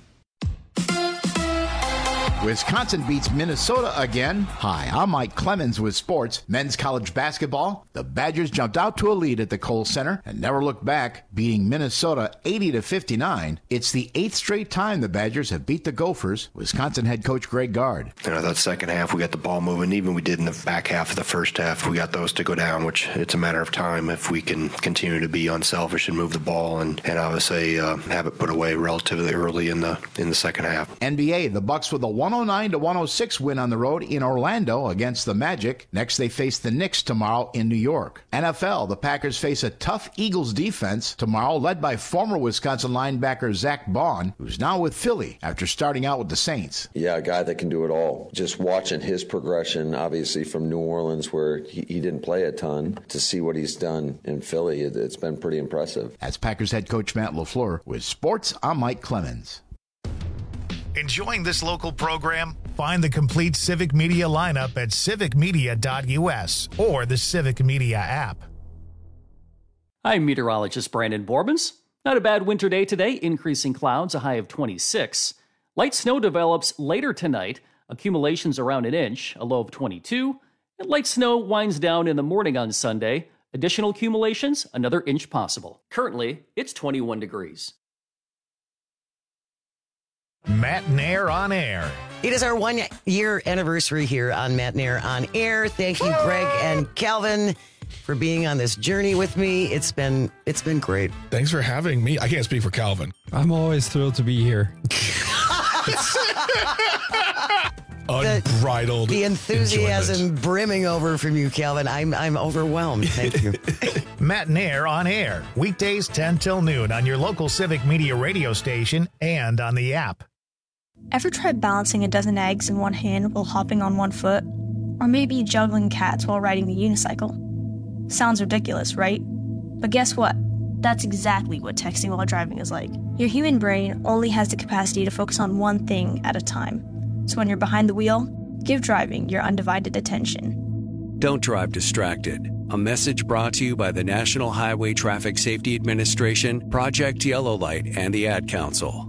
S5: Wisconsin beats Minnesota again. Hi, I'm Mike Clemens with sports. Men's college basketball. The Badgers jumped out to a lead at the Kohl Center and never looked back, beating Minnesota eighty to fifty-nine. It's the eighth straight time the Badgers have beat the Gophers. Wisconsin head coach Greg Gard.
S8: You know, that second half, we got the ball moving. Even we did in the back half of the first half, we got those to go down, which it's a matter of time if we can continue to be unselfish and move the ball and, and obviously uh, have it put away relatively early in the in the second half.
S5: N B A, the Bucks with a one oh nine to one oh six win on the road in Orlando against the Magic. Next, they face the Knicks tomorrow in New York. N F L, the Packers face a tough Eagles defense tomorrow, led by former Wisconsin linebacker Zach Baun, who's now with Philly after starting out with the Saints.
S25: Yeah, a guy that can do it all. Just watching his progression, obviously from New Orleans, where he, he didn't play a ton, to see what he's done in Philly, it, it's been pretty impressive.
S5: That's Packers head coach Matt LaFleur. With sports, I'm Mike Clemens.
S1: Enjoying this local program? Find the complete Civic Media lineup at civic media dot u s or the Civic Media app.
S9: I'm meteorologist Brandon Borbens. Not a bad winter day today, increasing clouds, a high of twenty-six. Light snow develops later tonight, accumulations around an inch, a low of twenty-two. And light snow winds down in the morning on Sunday. Additional accumulations, another inch possible. Currently, it's twenty-one degrees.
S1: Matt Nair on Air.
S26: It is our one-year anniversary here on Matt Nair on Air. Thank you, Greg and Calvin, for being on this journey with me. It's been it's been great.
S27: Thanks for having me. I can't speak for Calvin.
S28: I'm always thrilled to be here.
S27: Unbridled.
S26: The, the enthusiasm
S27: enjoyment.
S26: brimming over from you, Calvin. I'm I'm overwhelmed. Thank you.
S1: Matt Nair on Air. Weekdays ten till noon on your local Civic Media radio station and on the app.
S29: Ever tried balancing a dozen eggs in one hand while hopping on one foot? Or maybe juggling cats while riding the unicycle? Sounds ridiculous, right? But guess what? That's exactly what texting while driving is like. Your human brain only has the capacity to focus on one thing at a time. So when you're behind the wheel, give driving your undivided attention.
S30: Don't drive distracted. A message brought to you by the National Highway Traffic Safety Administration, Project Yellow Light, and the Ad Council.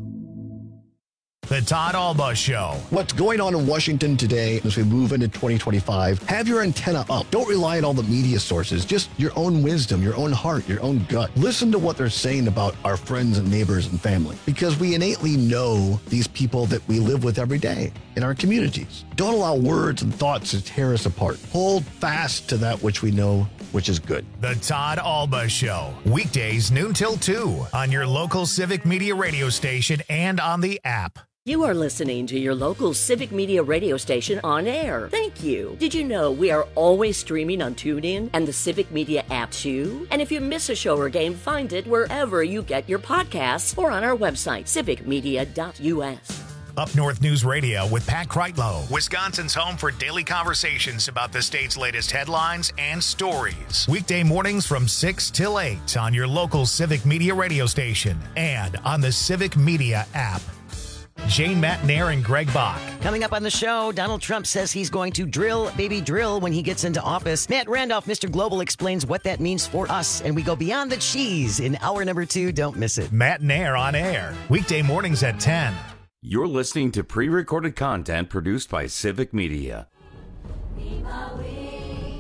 S1: The Todd Alba Show.
S31: What's going on in Washington today as we move into twenty twenty-five? Have your antenna up. Don't rely on all the media sources. Just your own wisdom, your own heart, your own gut. Listen to what they're saying about our friends and neighbors and family, because we innately know these people that we live with every day in our communities. Don't allow words and thoughts to tear us apart. Hold fast to that which we know, which is good.
S1: The Todd Alba Show. Weekdays noon till two on your local Civic Media radio station and on the app.
S32: You are listening to your local Civic Media radio station on air. Thank you. Did you know we are always streaming on TuneIn and the Civic Media app too? And if you miss a show or game, find it wherever you get your podcasts or on our website, civic media dot u s.
S1: Up North News Radio with Pat Kreitlow, Wisconsin's home for daily conversations about the state's latest headlines and stories. Weekday mornings from six till eight on your local Civic Media radio station and on the Civic Media app. Jane Matt Nair and Greg Bach.
S26: Coming up on the show, Donald Trump says he's going to drill, baby drill, when he gets into office. Matt Randolph, Mister Global, explains what that means for us, and we go beyond the cheese in hour number two. Don't miss it.
S1: Matt Nair on Air, weekday mornings at ten.
S11: You're listening to pre-recorded content produced by Civic Media.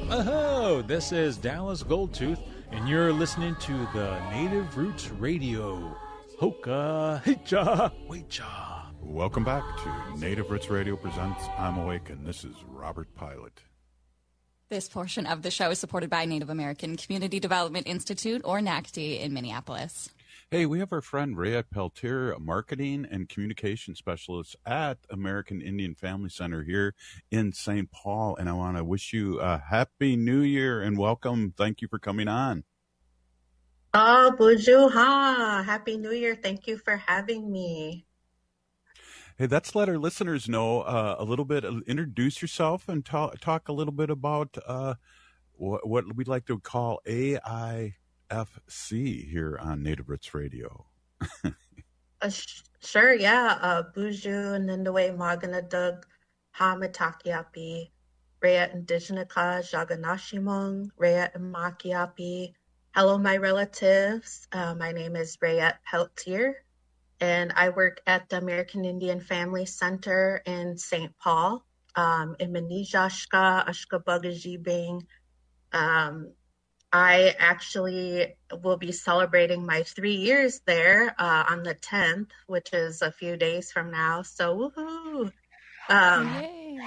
S6: Oh, this is Dallas Goldtooth, and you're listening to the Native Roots Radio. Hoka, hicha, wecha.
S13: Welcome back to Native Roots Radio presents I'm Awake, and this is Robert Pilot.
S19: This portion of the show is supported by Native American Community Development Institute, or N A C D, in Minneapolis.
S13: Hey, we have our friend Rayette Peltier, a marketing and communication specialist at American Indian Family Center here in Saint Paul. And I want to wish you a happy new year and welcome. Thank you for coming on.
S7: Oh, Buju ha. Happy New Year. Thank you for having me.
S13: Hey, let's let our listeners know uh, a little bit. Uh, introduce yourself and talk, talk a little bit about uh, what, what we'd like to call A I F C here on Native Roots Radio.
S7: uh, sh- sure, yeah. Uh, Buju and Nindaway Maganadug, Hamatakiapi, Rayette Indigenica, Jaganashimong, Rayette Makiapi. Hello, my relatives. Uh, my name is Rayette Peltier, and I work at the American Indian Family Center in Saint Paul, um, in Manijashka, Ashkabugajibing. Um, I actually will be celebrating my three years there uh, on the tenth, which is a few days from now. So, woohoo! Um,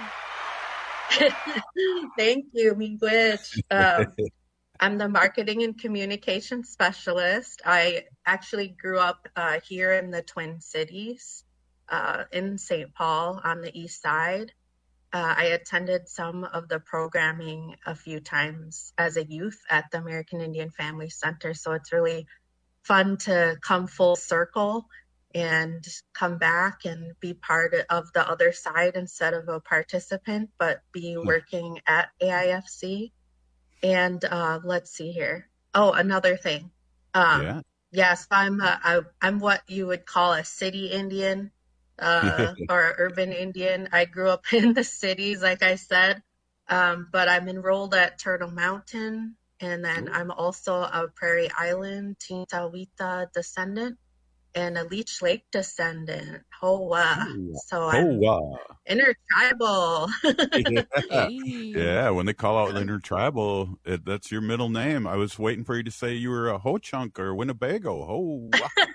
S7: thank you, Miigwech. Um, I'm the marketing and communication specialist. I actually grew up uh, here in the Twin Cities, uh, in Saint Paul on the east side. Uh, I attended some of the programming a few times as a youth at the American Indian Family Center. So it's really fun to come full circle and come back and be part of the other side instead of a participant, but be working at A I F C. And uh, let's see here. Oh, another thing. Um, yeah. Yes, I'm a, I, I'm what you would call a city Indian. uh, or urban Indian. I grew up in the cities, like I said, um, but I'm enrolled at Turtle Mountain, and then I'm also a Prairie Island Tintawita descendant and a Leech Lake descendant. Hoa. So I'm
S13: Hoa.
S7: intertribal.
S13: yeah. yeah, when they call out intertribal, it, that's your middle name. I was waiting for you to say you were a Ho Chunk or Winnebago. Hoa.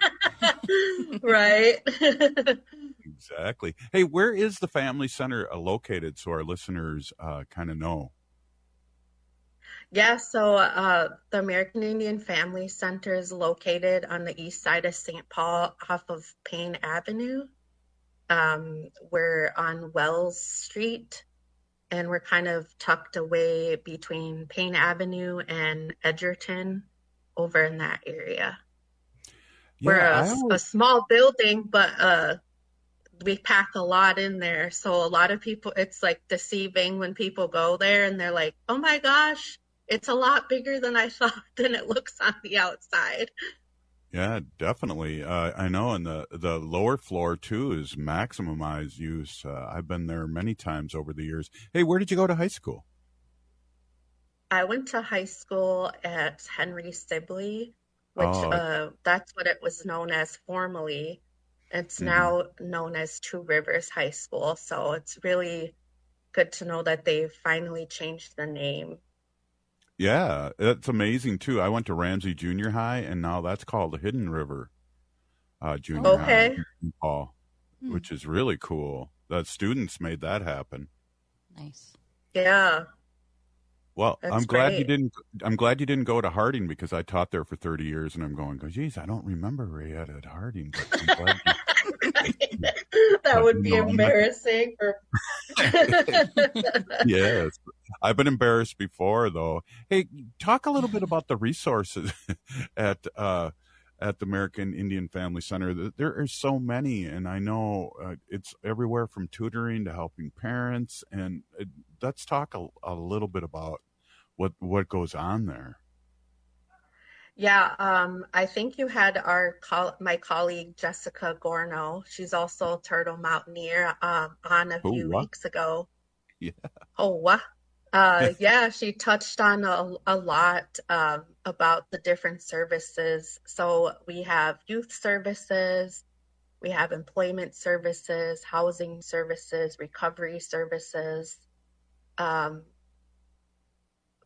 S7: Right.
S13: Exactly. Hey, where is the family center uh, located so our listeners uh, kind of know?
S7: Yeah, so uh, the American Indian Family Center is located on the east side of Saint Paul off of Payne Avenue. Um, we're on Wells Street, and we're kind of tucked away between Payne Avenue and Edgerton over in that area. Yeah, we're a, always... a small building, but uh, we pack a lot in there. So a lot of people, it's like deceiving when people go there and they're like, oh my gosh, it's a lot bigger than I thought than it looks on the outside.
S13: Yeah, definitely. Uh, I know. And the, the lower floor, too, is maximized use. Uh, I've been there many times over the years. Hey, where did you go to high school?
S7: I went to high school at Henry Sibley, which oh. uh, that's what it was known as formerly. It's mm-hmm. now known as Two Rivers High School. So it's really good to know that they've finally changed the name.
S13: Yeah, it's amazing, too. I went to Ramsey Junior High, and now that's called the Hidden River uh, Junior
S7: okay.
S13: High in Paul, hmm. which is really cool. The students made that happen.
S19: Nice.
S7: Yeah.
S13: Well,
S7: That's
S13: I'm glad
S7: great.
S13: you didn't. I'm glad you didn't go to Harding because I taught there for thirty years, and I'm going, geez, I don't remember Rayette at Harding. But I'm glad you,
S7: that would be embarrassing. For...
S13: Yes, I've been embarrassed before, though. Hey, talk a little bit about the resources at uh, at the American Indian Family Center. There are so many, and I know uh, it's everywhere from tutoring to helping parents. And uh, let's talk a, a little bit about what what goes on there.
S7: Yeah, um, I think you had our col- my colleague Jessica Gorno. She's also a Turtle Mountaineer um, on a few
S13: oh,
S7: weeks ago.
S13: Yeah.
S7: Oh, what? Uh, yeah, she touched on a, a lot um, about the different services. So we have youth services, we have employment services, housing services, recovery services, um,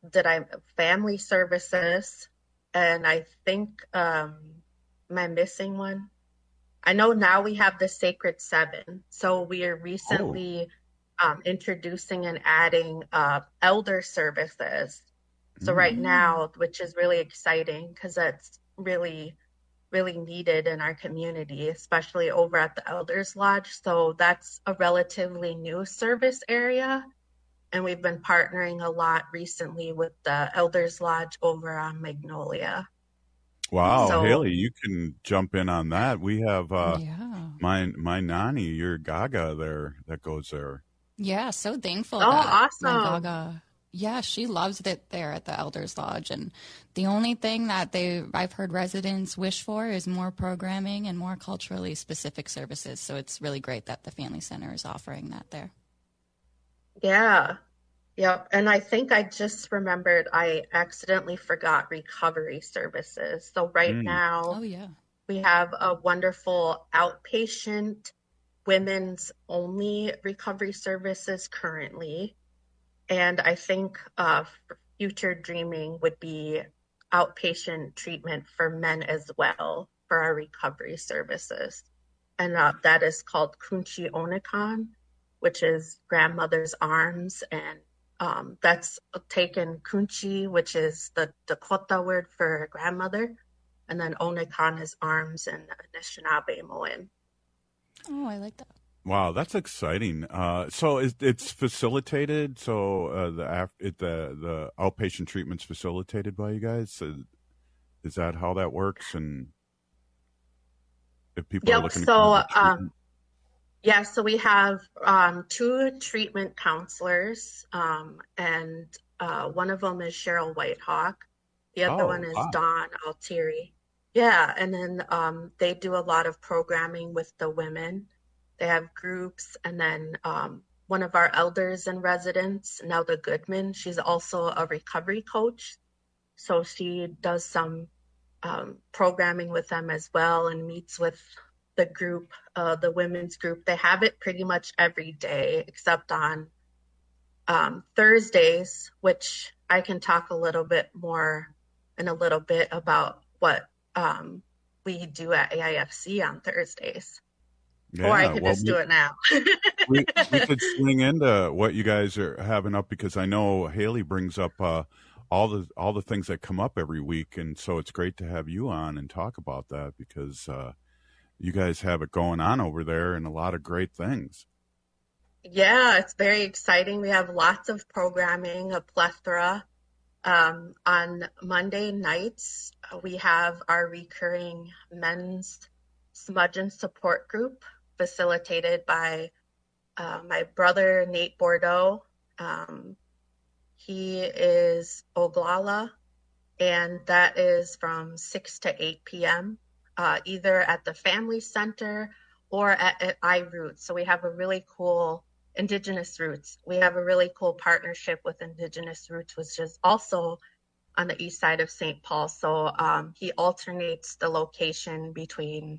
S7: did I family services, and I think um, am I missing one? I know now we have the Sacred Seven, so we are recently oh. um, introducing and adding uh, elder services. So right now, which is really exciting because that's really, really needed in our community, especially over at the Elders Lodge. So that's a relatively new service area. And we've been partnering a lot recently with the Elders Lodge over on Magnolia.
S13: Wow,
S7: So-
S13: Haley, you can jump in on that. We have uh,
S19: Yeah.
S13: my my nanny, your Gaga there that goes there.
S19: Yeah, so thankful.
S7: Oh,
S19: that my
S7: awesome.
S19: Gaga, yeah, she loves it there at the Elders Lodge. And the only thing that they I've heard residents wish for is more programming and more culturally specific services. So it's really great that the Family Center is offering that there.
S7: Yeah. Yep. And I think I just remembered I accidentally forgot recovery services. So right
S13: Mm.
S7: now
S19: Oh, yeah.
S7: we have a wonderful outpatient women's only recovery services currently. And I think uh, future dreaming would be outpatient treatment for men as well for our recovery services. And uh, that is called Kunchi Onikan, which is grandmother's arms. And um, that's taken Kunchi, which is the Dakota word for grandmother. And then Onikan is arms in Anishinaabe Moen.
S19: Oh, I like that.
S13: Wow, that's exciting. Uh, so is, it's facilitated. So uh, the af- it, the the outpatient treatment's facilitated by you guys. So is that how that works? And if people are
S7: Yep.
S13: looking,
S7: So,
S13: to
S7: um, yeah, so we have um, two treatment counselors, um, and uh, one of them is Cheryl Whitehawk. The other
S13: Oh,
S7: one is
S13: wow.
S7: Dawn Altieri. Yeah, and then um, they do a lot of programming with the women. They have groups, and then um, one of our elders in residence, Nelda Goodman, she's also a recovery coach. So she does some um, programming with them as well and meets with the group, uh, the women's group. They have it pretty much every day except on um, Thursdays, which I can talk a little bit more in a little bit about what um, we do at A I F C on Thursdays.
S13: Yeah,
S7: or I could
S13: well,
S7: just
S13: we-
S7: do it now.
S13: we, we could swing into what you guys are having up, because I know Haley brings up uh, all the all the things that come up every week, and so it's great to have you on and talk about that, because uh, you guys have it going on over there and a lot of great things.
S7: Yeah, it's very exciting. We have lots of programming, a plethora. Um, on Monday nights, uh, we have our recurring men's smudge and support group facilitated by uh, my brother, Nate Bordeaux. Um, he is Oglala, and that is from six to eight p.m., uh, either at the Family Center or at, at iRoots. So we have a really cool Indigenous Roots. We have a really cool partnership with Indigenous Roots, which is also on the east side of Saint Paul. So um, he alternates the location between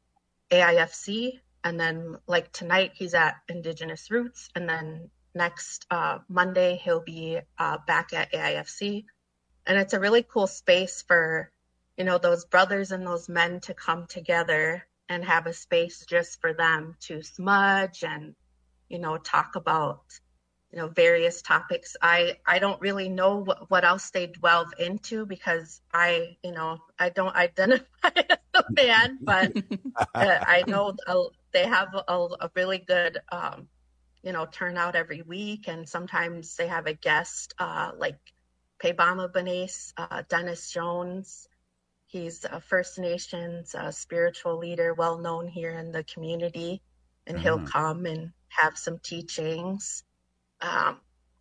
S7: A I F C, and then like tonight he's at Indigenous Roots, and then next uh, Monday he'll be uh, back at A I F C. And it's a really cool space for, you know, those brothers and those men to come together and have a space just for them to smudge and, you know, talk about, you know, various topics. I, I don't really know what, what else they delve into, because I, you know, I don't identify as a fan, but uh, I know uh, they have a, a really good, um, you know, turnout every week. And sometimes they have a guest uh, like Paybama Benes, uh, Dennis Jones. He's a First Nations uh, spiritual leader, well known here in the community, and he'll
S13: Mhm.
S7: come and have some teachings. Um,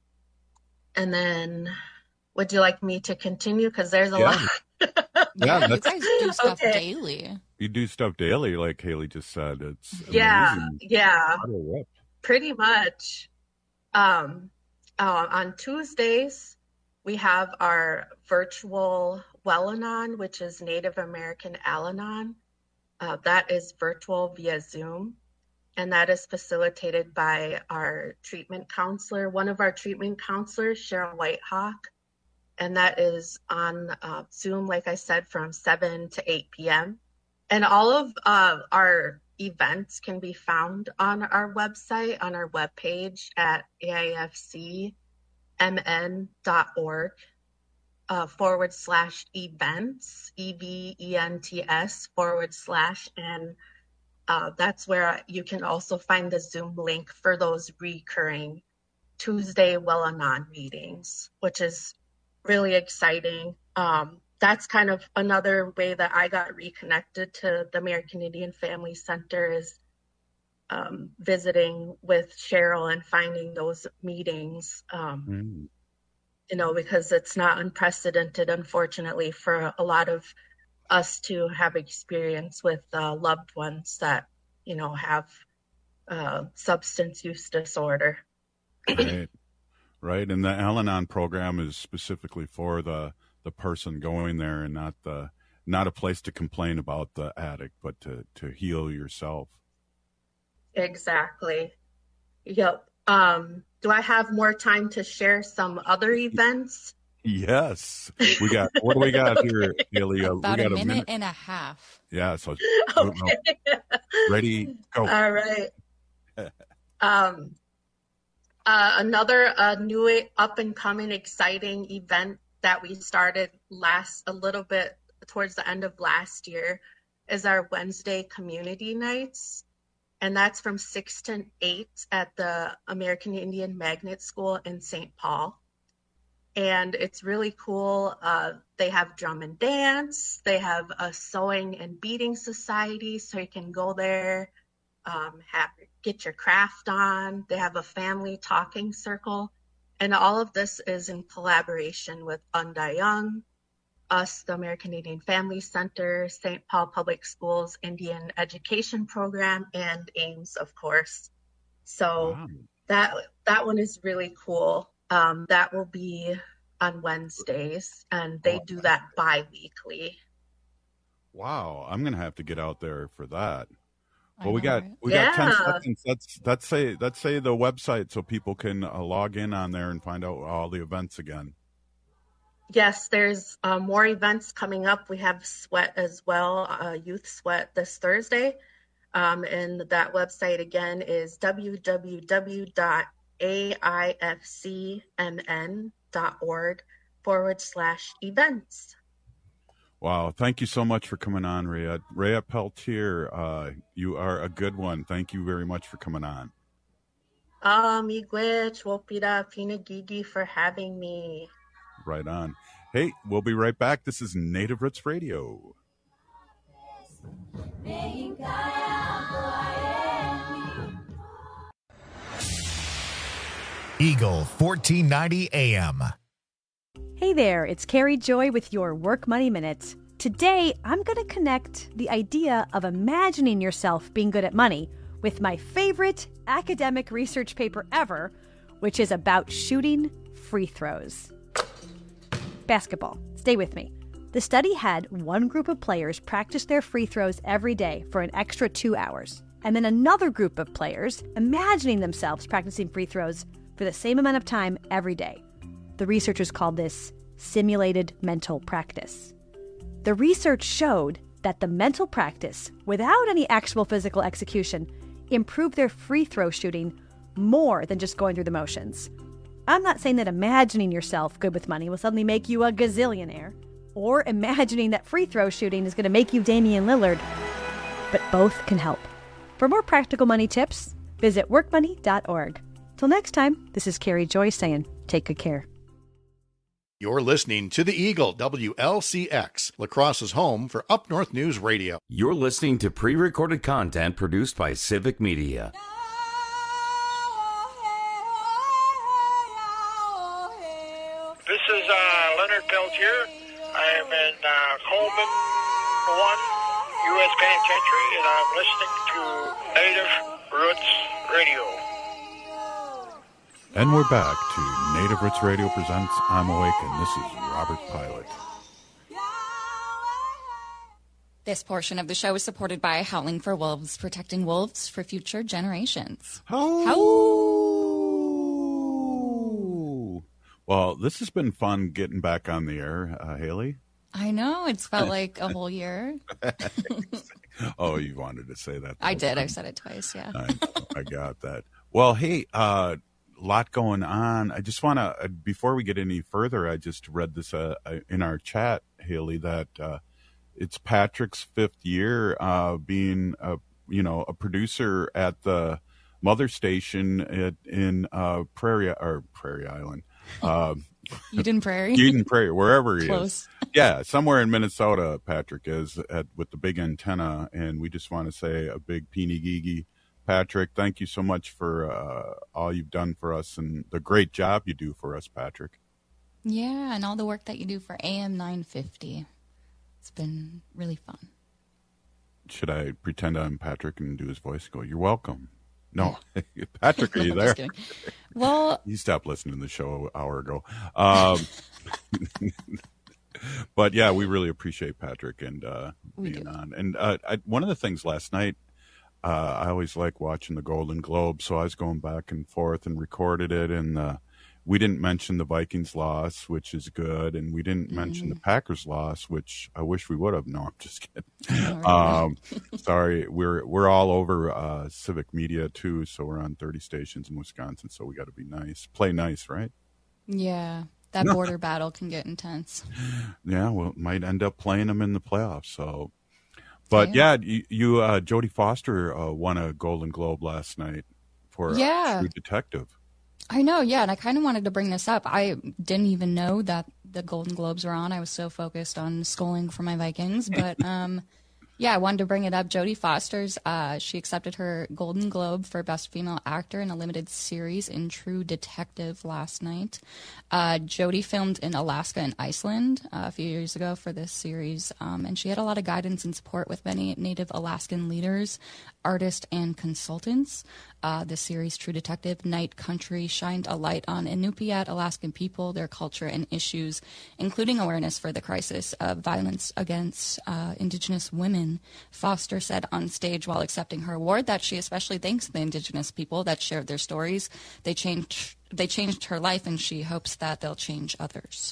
S7: and then, would you like me to continue? Because there's a
S13: Yeah.
S7: lot.
S13: Yeah,
S19: you
S13: that's,
S19: guys do stuff
S7: Okay.
S19: daily.
S13: you do stuff daily, like Haley just said. It's
S7: Yeah,
S13: amazing.
S7: yeah,
S13: What a rip.
S7: pretty much. Um, uh, on Tuesdays, we have our virtual Well-Anon, which is Native American Al-Anon. Uh, that is virtual via Zoom, and that is facilitated by our treatment counselor. One of our treatment counselors, Cheryl Whitehawk, and that is on uh, Zoom, like I said, from seven to eight p.m. And all of uh, our events can be found on our website, on our webpage at A I F C M N dot org uh, forward slash events, E V E N T S forward slash, and uh, that's where you can also find the Zoom link for those recurring Tuesday Well-Anon meetings, which is really exciting. Um, that's kind of another way that I got reconnected to the American Indian Family Center is um, visiting with Cheryl and finding those meetings, um, mm. you know, because it's not unprecedented, unfortunately, for a lot of us to have experience with uh, loved ones that, you know, have uh, substance use disorder.
S13: Right, right. And the Al-Anon program is specifically for the the person going there, and not the not a place to complain about the addict, but to to heal yourself.
S7: Exactly. Yep. Um, do I have more time to share some other events?
S13: Yes. We got what do we got okay. here, Delia?
S19: About
S13: we got
S19: a minute,
S13: a minute
S19: and a half.
S13: Yeah. So
S7: okay.
S13: Ready? Go.
S7: All right. um. Uh, another uh, new up and coming exciting event that we started last a little bit towards the end of last year is our Wednesday community nights. And that's from six to eight at the American Indian Magnet School in Saint Paul. And it's really cool. Uh, they have drum and dance. They have a sewing and beading society, so you can go there, um, have, get your craft on. They have a family talking circle. And all of this is in collaboration with Unda Young, us, the American Indian Family Center, Saint Paul Public Schools Indian Education Program, and AIMS, of course. So wow. that that one is really cool. Um, that will be on Wednesdays, and they do that bi-weekly.
S13: Wow, I'm gonna have to get out there for that. Well, we got we
S7: yeah.
S13: got ten seconds. Let's let's say let's say the website so people can uh, log in on there and find out all the events again.
S7: Yes, there's uh, more events coming up. We have Sweat as well, uh, Youth Sweat this Thursday, um, and that website again is w w w dot a i f c m n dot org forward slash events.
S13: Wow. Thank you so much for coming on, Rhea. Rhea Peltier, uh, you are a good one. Thank you very much for coming on.
S7: Um, Miigwech, Wopira, Pinagigi for having me.
S13: Right on. Hey, we'll be right back. This is Native Roots Radio.
S1: Eagle fourteen ninety A M.
S10: Hey there, it's Carrie Joy with your Work Money Minute. Today, I'm going to connect the idea of imagining yourself being good at money with my favorite academic research paper ever, which is about shooting free throws. Basketball. Stay with me. The study had one group of players practice their free throws every day for an extra two hours, and then another group of players imagining themselves practicing free throws for the same amount of time every day. The researchers called this simulated mental practice. The research showed that the mental practice, without any actual physical execution, improved their free throw shooting more than just going through the motions. I'm not saying that imagining yourself good with money will suddenly make you a gazillionaire, or imagining that free throw shooting is going to make you Damian Lillard, but both can help. For more practical money tips, visit work money dot org. Till next time, this is Carrie Joy saying, take good care.
S2: You're listening to the Eagle, W L C X, La Crosse's home for Up North News Radio.
S11: You're listening to pre-recorded content produced by Civic Media.
S12: This is uh, Leonard Peltier. I am in uh, Coleman one U S Penitentiary, and I'm listening to Native Roots Radio.
S13: And we're back to Native Roots Radio presents I'm Awakened. This is Robert Pilot.
S19: This portion of the show is supported by Howling for Wolves, protecting wolves for future generations.
S13: How?
S19: How?
S13: Well, this has been fun getting back on the air, uh, Haley.
S19: I know. It's felt like a whole year.
S13: Oh, you wanted to say that.
S19: I did. I've said it twice, yeah.
S13: I, I got that. Well, hey, a uh, lot going on. I just want to, uh, before we get any further, I just read this uh, in our chat, Haley, that uh, it's Patrick's fifth year uh, being, a, you know, a producer at the Mother Station at, in uh, Prairie, or Prairie Island. Um,
S19: Eden Prairie.
S13: Eden Prairie, wherever he
S19: Close.
S13: is. Yeah, somewhere in Minnesota, Patrick is at with the big antenna, and we just want to say a big peeny geegy, Patrick. Thank you so much for uh, all you've done for us and the great job you do for us, Patrick.
S19: Yeah, and all the work that you do for A M nine fifty. It's been really fun.
S13: Should I pretend I'm Patrick and do his voice and go, "You're welcome"? No, Patrick, are you there?
S19: Well,
S13: you stopped listening to the show an hour ago. Um, but yeah, we really appreciate Patrick and uh, being on. And uh, I, one of the things last night, uh, I always like watching the Golden Globe, so I was going back and forth and recorded it. And uh, we didn't mention the Vikings loss, which is good, and we didn't mm-hmm. mention the Packers loss, which I wish we would have. No, I'm just kidding. um, sorry, we're we're all over uh, civic media too, so we're on thirty stations in Wisconsin, so we got to be nice, play nice, right?
S19: Yeah, that border battle can get intense.
S13: Yeah, well, might end up playing them in the playoffs. So, but yeah, yeah you, you uh, Jodie Foster uh, won a Golden Globe last night for
S19: yeah.
S13: uh, True Detective.
S19: I know, yeah, and I kind of wanted to bring this up. I didn't even know that the Golden Globes were on. I was so focused on schooling for my Vikings, but um, yeah, I wanted to bring it up. Jodie Foster's, uh, she accepted her Golden Globe for Best Female Actor in a limited series in True Detective last night. Uh, Jodie filmed in Alaska and Iceland uh, a few years ago for this series, um, and she had a lot of guidance and support with many Native Alaskan leaders, artists, and consultants. Uh, the series True Detective Night Country shined a light on Inupiat Alaskan people, their culture, and issues, including awareness for the crisis of violence against uh, Indigenous women. Foster said on stage while accepting her award that she especially thanks the Indigenous people that shared their stories. They changed, they changed her life, and she hopes that they'll change others.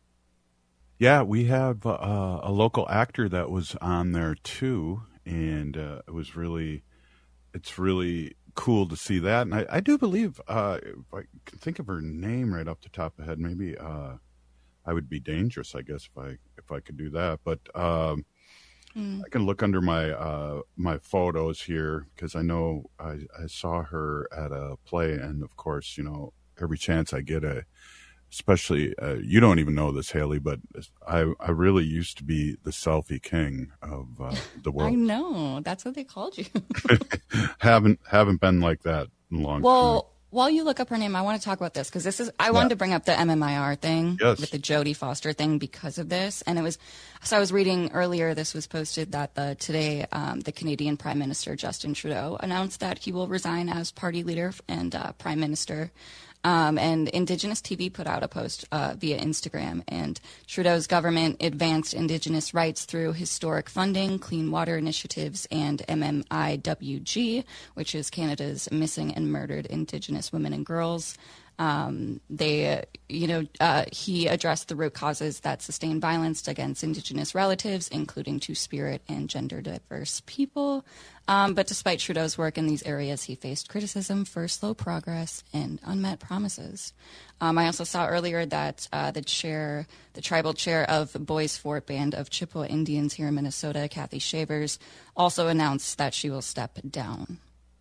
S13: Yeah, we have uh, a local actor that was on there too, and uh, it was really, it's really cool to see that. And I, I do believe, uh, if I can think of her name right off the top of the head, maybe uh, I would be dangerous, I guess, if I if I could do that. But um, mm. I can look under my uh, my photos here because I know I, I saw her at a play, and of course, you know, every chance I get a. Especially, uh, you don't even know this, Haley, but I I really used to be the selfie king of uh, the world.
S19: I know. That's what they called you.
S13: haven't haven't been like that in a long
S19: well,
S13: time.
S19: While you look up her name, I want to talk about this because this is I wanted yeah. to bring up the M M I R thing
S13: yes.
S19: with the Jodie Foster thing because of this, and it was so I was reading earlier. This was posted that the today um, the Canadian Prime Minister Justin Trudeau announced that he will resign as party leader and uh, Prime Minister. Um, and Indigenous T V put out a post uh, via Instagram, and Trudeau's government advanced Indigenous rights through historic funding, clean water initiatives, and M M I W G, which is Canada's Missing and Murdered Indigenous Women and Girls. Um, they, you know, uh, he addressed the root causes that sustain violence against Indigenous relatives, including Two-Spirit and gender diverse people. Um, but despite Trudeau's work in these areas, he faced criticism for slow progress and unmet promises. Um, I also saw earlier that uh, the chair, the tribal chair of Boys Fort Band of Chippewa Indians here in Minnesota, Kathy Shavers, also announced that she will step down.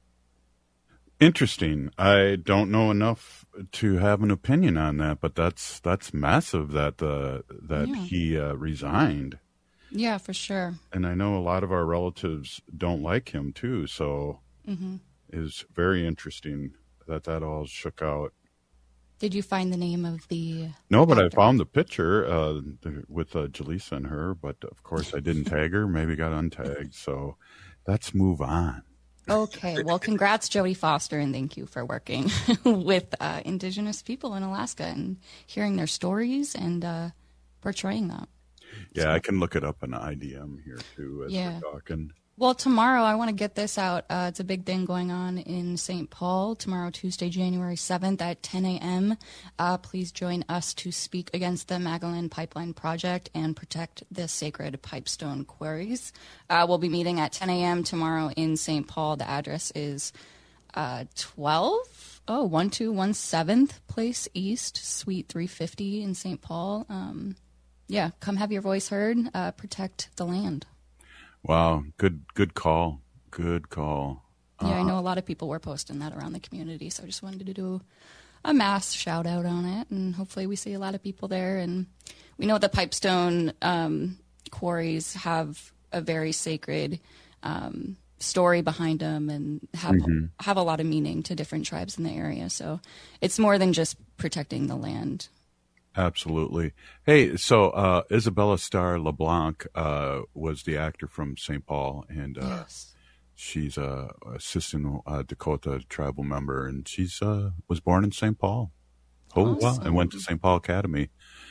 S13: Interesting. I don't know enough to have an opinion on that, but that's that's massive that uh, that yeah. he uh, resigned.
S19: Yeah, for sure.
S13: And I know a lot of our relatives don't like him too, so mm-hmm. it's very interesting that that all shook out.
S19: Did you find the name of the
S13: No, but
S19: actor?
S13: I found the picture uh, with uh, Jaleesa and her, but of course I didn't tag her, maybe got untagged, so let's move on.
S19: Okay, well, congrats, Jodie Foster, and thank you for working with uh, Indigenous people in Alaska and hearing their stories and uh, portraying that.
S13: Yeah, so. I can look it up on I D M here, too, as
S19: yeah.
S13: we're talking.
S19: Well, tomorrow, I want to get this out. Uh, it's a big thing going on in Saint Paul tomorrow, Tuesday, January seventh at ten a.m. Uh, please join us to speak against the Magellan Pipeline Project and protect the sacred pipestone quarries. Uh, we'll be meeting at ten a.m. tomorrow in Saint Paul. The address is uh, twelve, oh, one two one seventh Place East, Suite three fifty in Saint Paul. Um, yeah, come have your voice heard. Uh, protect the land.
S13: Wow, good good call. Good call.
S19: Yeah,
S13: uh,
S19: I know a lot of people were posting that around the community, so I just wanted to do a mass shout out on it, and hopefully we see a lot of people there. And we know the Pipestone um, quarries have a very sacred um, story behind them and have
S13: Mhm.
S19: have a lot of meaning to different tribes in the area. So it's more than just protecting the land.
S13: Absolutely. Hey, so uh, Isabella Starr LeBlanc uh, was the actor from Saint Paul, and uh,
S19: Yes.
S13: she's a assistant uh, Dakota tribal member, and she's uh, was born in Saint Paul. Oh, wow,
S19: Awesome.
S13: and went to Saint Paul Academy.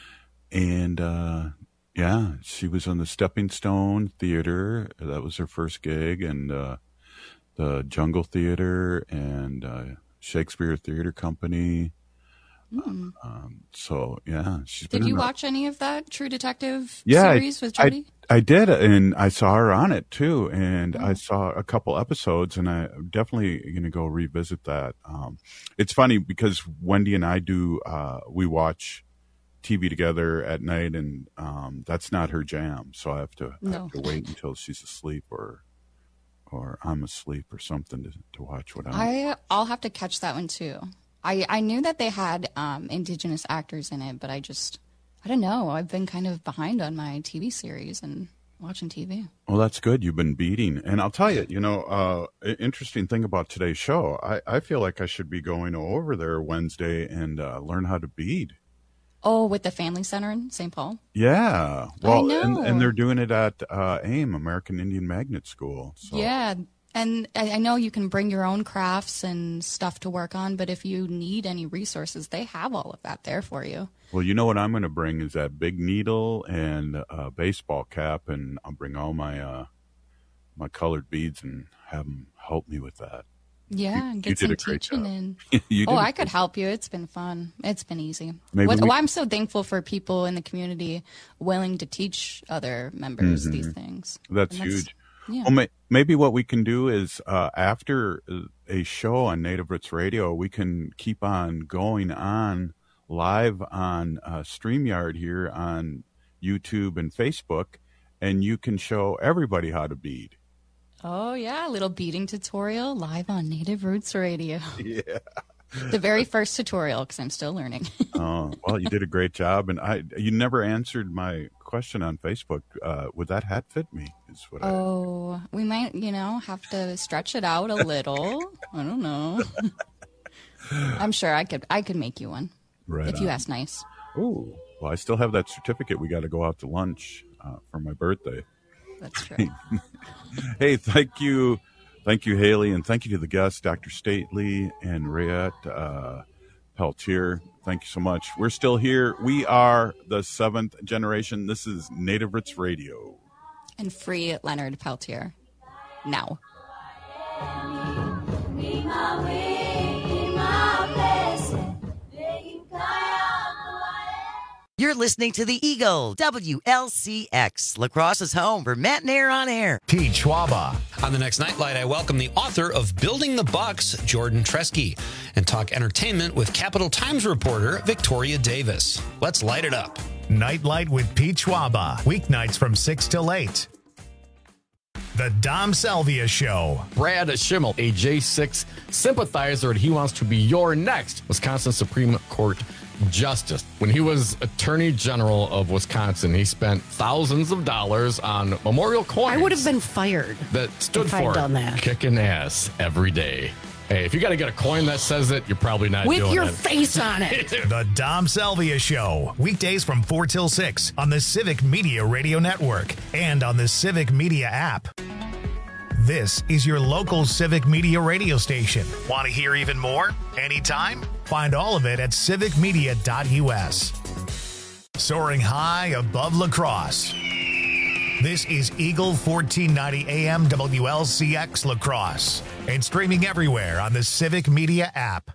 S13: And uh, yeah, she was on the Stepping Stone Theater. That was her first gig, and uh, the Jungle Theater and uh, Shakespeare Theater Company.
S19: Mm.
S13: Um, so yeah, she's been
S19: Did
S13: in
S19: you
S13: the-
S19: watch any of that True Detective
S13: yeah, I-
S19: series with
S13: I,
S19: Jodie?
S13: I did, and I saw her on it too, and
S19: Oh.
S13: I saw a couple episodes, and I'm definitely going to go revisit that. Um, it's funny because Wendy and I do, uh, we watch T V together at night, and um, that's not her jam, so I have to, I
S19: No.
S13: have to wait until she's asleep or or I'm asleep or something to, to watch what I'm.
S19: I I'll have to catch that one too. I I knew that they had um, Indigenous actors in it, but I just I don't know. I've been kind of behind on my T V series and watching T V.
S13: Well, that's good. You've been beading. And I'll tell you, you know, uh, i- interesting thing about today's show, I, I feel like I should be going over there Wednesday and uh, learn how to bead.
S19: Oh, with the Family Center in Saint Paul.
S13: Yeah. Well, and,
S19: know.
S13: and they're doing it at uh, AIM, American Indian Magnet School. So.
S19: Yeah, and I, I know you can bring your own crafts and stuff to work on, but if you need any resources, they have all of that there for you.
S13: Well, you know what I'm going to bring is that big needle and a baseball cap, and I'll bring all my uh, my colored beads and have them help me with that.
S19: Yeah, and
S13: you
S19: get
S13: did
S19: some
S13: a great
S19: teaching
S13: job.
S19: in.
S13: You
S19: Oh,
S13: did a
S19: I could
S13: great
S19: help you. It's been fun. It's been easy.
S13: Maybe
S19: What,
S13: we-
S19: well, I'm so thankful for people in the community willing to teach other members
S13: Mhm.
S19: these things.
S13: That's
S19: And
S13: huge.
S19: Yeah.
S13: Well, may, maybe what we can do is uh, after a show on Native Roots Radio, we can keep on going on live on uh, StreamYard here on YouTube and Facebook, and you can show everybody how to bead.
S19: Oh, yeah, a little beading tutorial live on Native Roots Radio.
S13: Yeah.
S19: The very first tutorial, because I'm still learning.
S13: Oh, well, you did a great job, and I you never answered my question on Facebook. Uh, would that hat fit me? Is what I.
S19: Oh, we might, you know, have to stretch it out a little. I don't know. I'm sure I could I could make you one.
S13: Right
S19: if you
S13: on.
S19: ask nice.
S13: Ooh, well, I still have that certificate. We got to go out to lunch uh, for my birthday.
S19: That's true.
S13: Hey, thank you. Thank you, Haley, and thank you to the guests, Doctor Stately and Rayette uh, Peltier. Thank you so much. We're still here. We are the seventh generation. This is Native Roots Radio.
S19: And free Leonard Peltier. Now.
S26: You're listening to The Eagle, W L C X, La Crosse's home for Matt and Air on Air.
S1: Pete Schwaba.
S3: On the next Nightlight, I welcome the author of Building the Bucks, Jordan Tresky, and talk entertainment with Capital Times reporter Victoria Davis. Let's light it up.
S1: Nightlight with Pete Schwaba. Weeknights from six till eight. The Dom Salvia Show.
S4: Brad Schimmel, a J six sympathizer, and he wants to be your next Wisconsin Supreme Court Justice. When he was Attorney General of Wisconsin, he spent thousands of dollars on memorial coins.
S14: I would have been fired
S4: that stood
S14: if I'd
S4: for
S14: done that.
S4: kicking ass every day. Hey, if you got to get a coin that says it, you're probably not
S14: With
S4: doing
S14: your
S4: it.
S14: face on it.
S1: The Dom Salvia Show. Weekdays from four till six on the Civic Media Radio Network and on the Civic Media app. This is your local Civic Media radio station. Want to hear even more? Anytime? Find all of it at civic media dot u s. Soaring high above La Crosse. This is Eagle fourteen ninety A M W L C X La Crosse and streaming everywhere on the Civic Media app.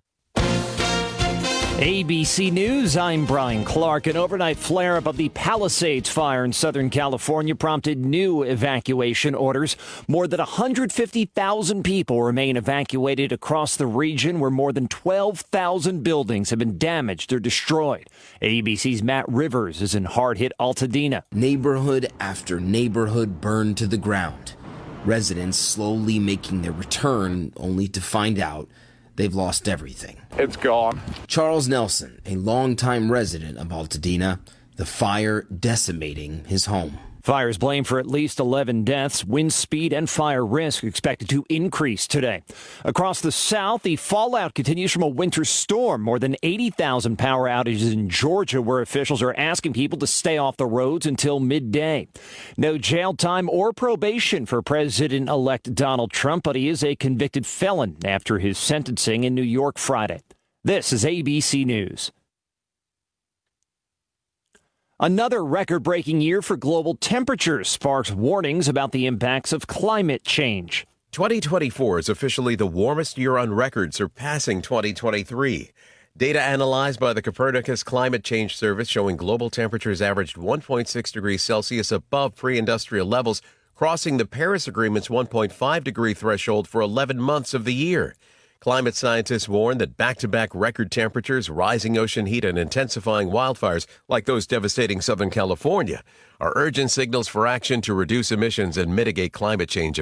S5: A B C News, I'm Brian Clark. An overnight flare-up of the Palisades fire in Southern California prompted new evacuation orders. More than one hundred fifty thousand people remain evacuated across the region, where more than twelve thousand buildings have been damaged or destroyed. A B C's Matt Rivers is in hard-hit Altadena.
S8: Neighborhood after neighborhood burned to the ground. Residents slowly making their return, only to find out they've lost everything.
S15: It's gone.
S8: Charles Nelson, a longtime resident of Altadena, the fire decimating his home.
S5: Fire is blamed for at least eleven deaths. Wind speed and fire risk expected to increase today. Across the South, the fallout continues from a winter storm. More than eighty thousand power outages in Georgia, where officials are asking people to stay off the roads until midday. No jail time or probation for President-elect Donald Trump, but he is a convicted felon after his sentencing in New York Friday. This is A B C News. Another record-breaking year for global temperatures sparks warnings about the impacts of climate change.
S16: twenty twenty-four is officially the warmest year on record, surpassing twenty twenty-three. Data analyzed by the Copernicus Climate Change Service showing global temperatures averaged one point six degrees Celsius above pre-industrial levels, crossing the Paris Agreement's one point five degree threshold for eleven months of the year. Climate scientists warn that back-to-back record temperatures, rising ocean heat, and intensifying wildfires like those devastating Southern California are urgent signals for action to reduce emissions and mitigate climate change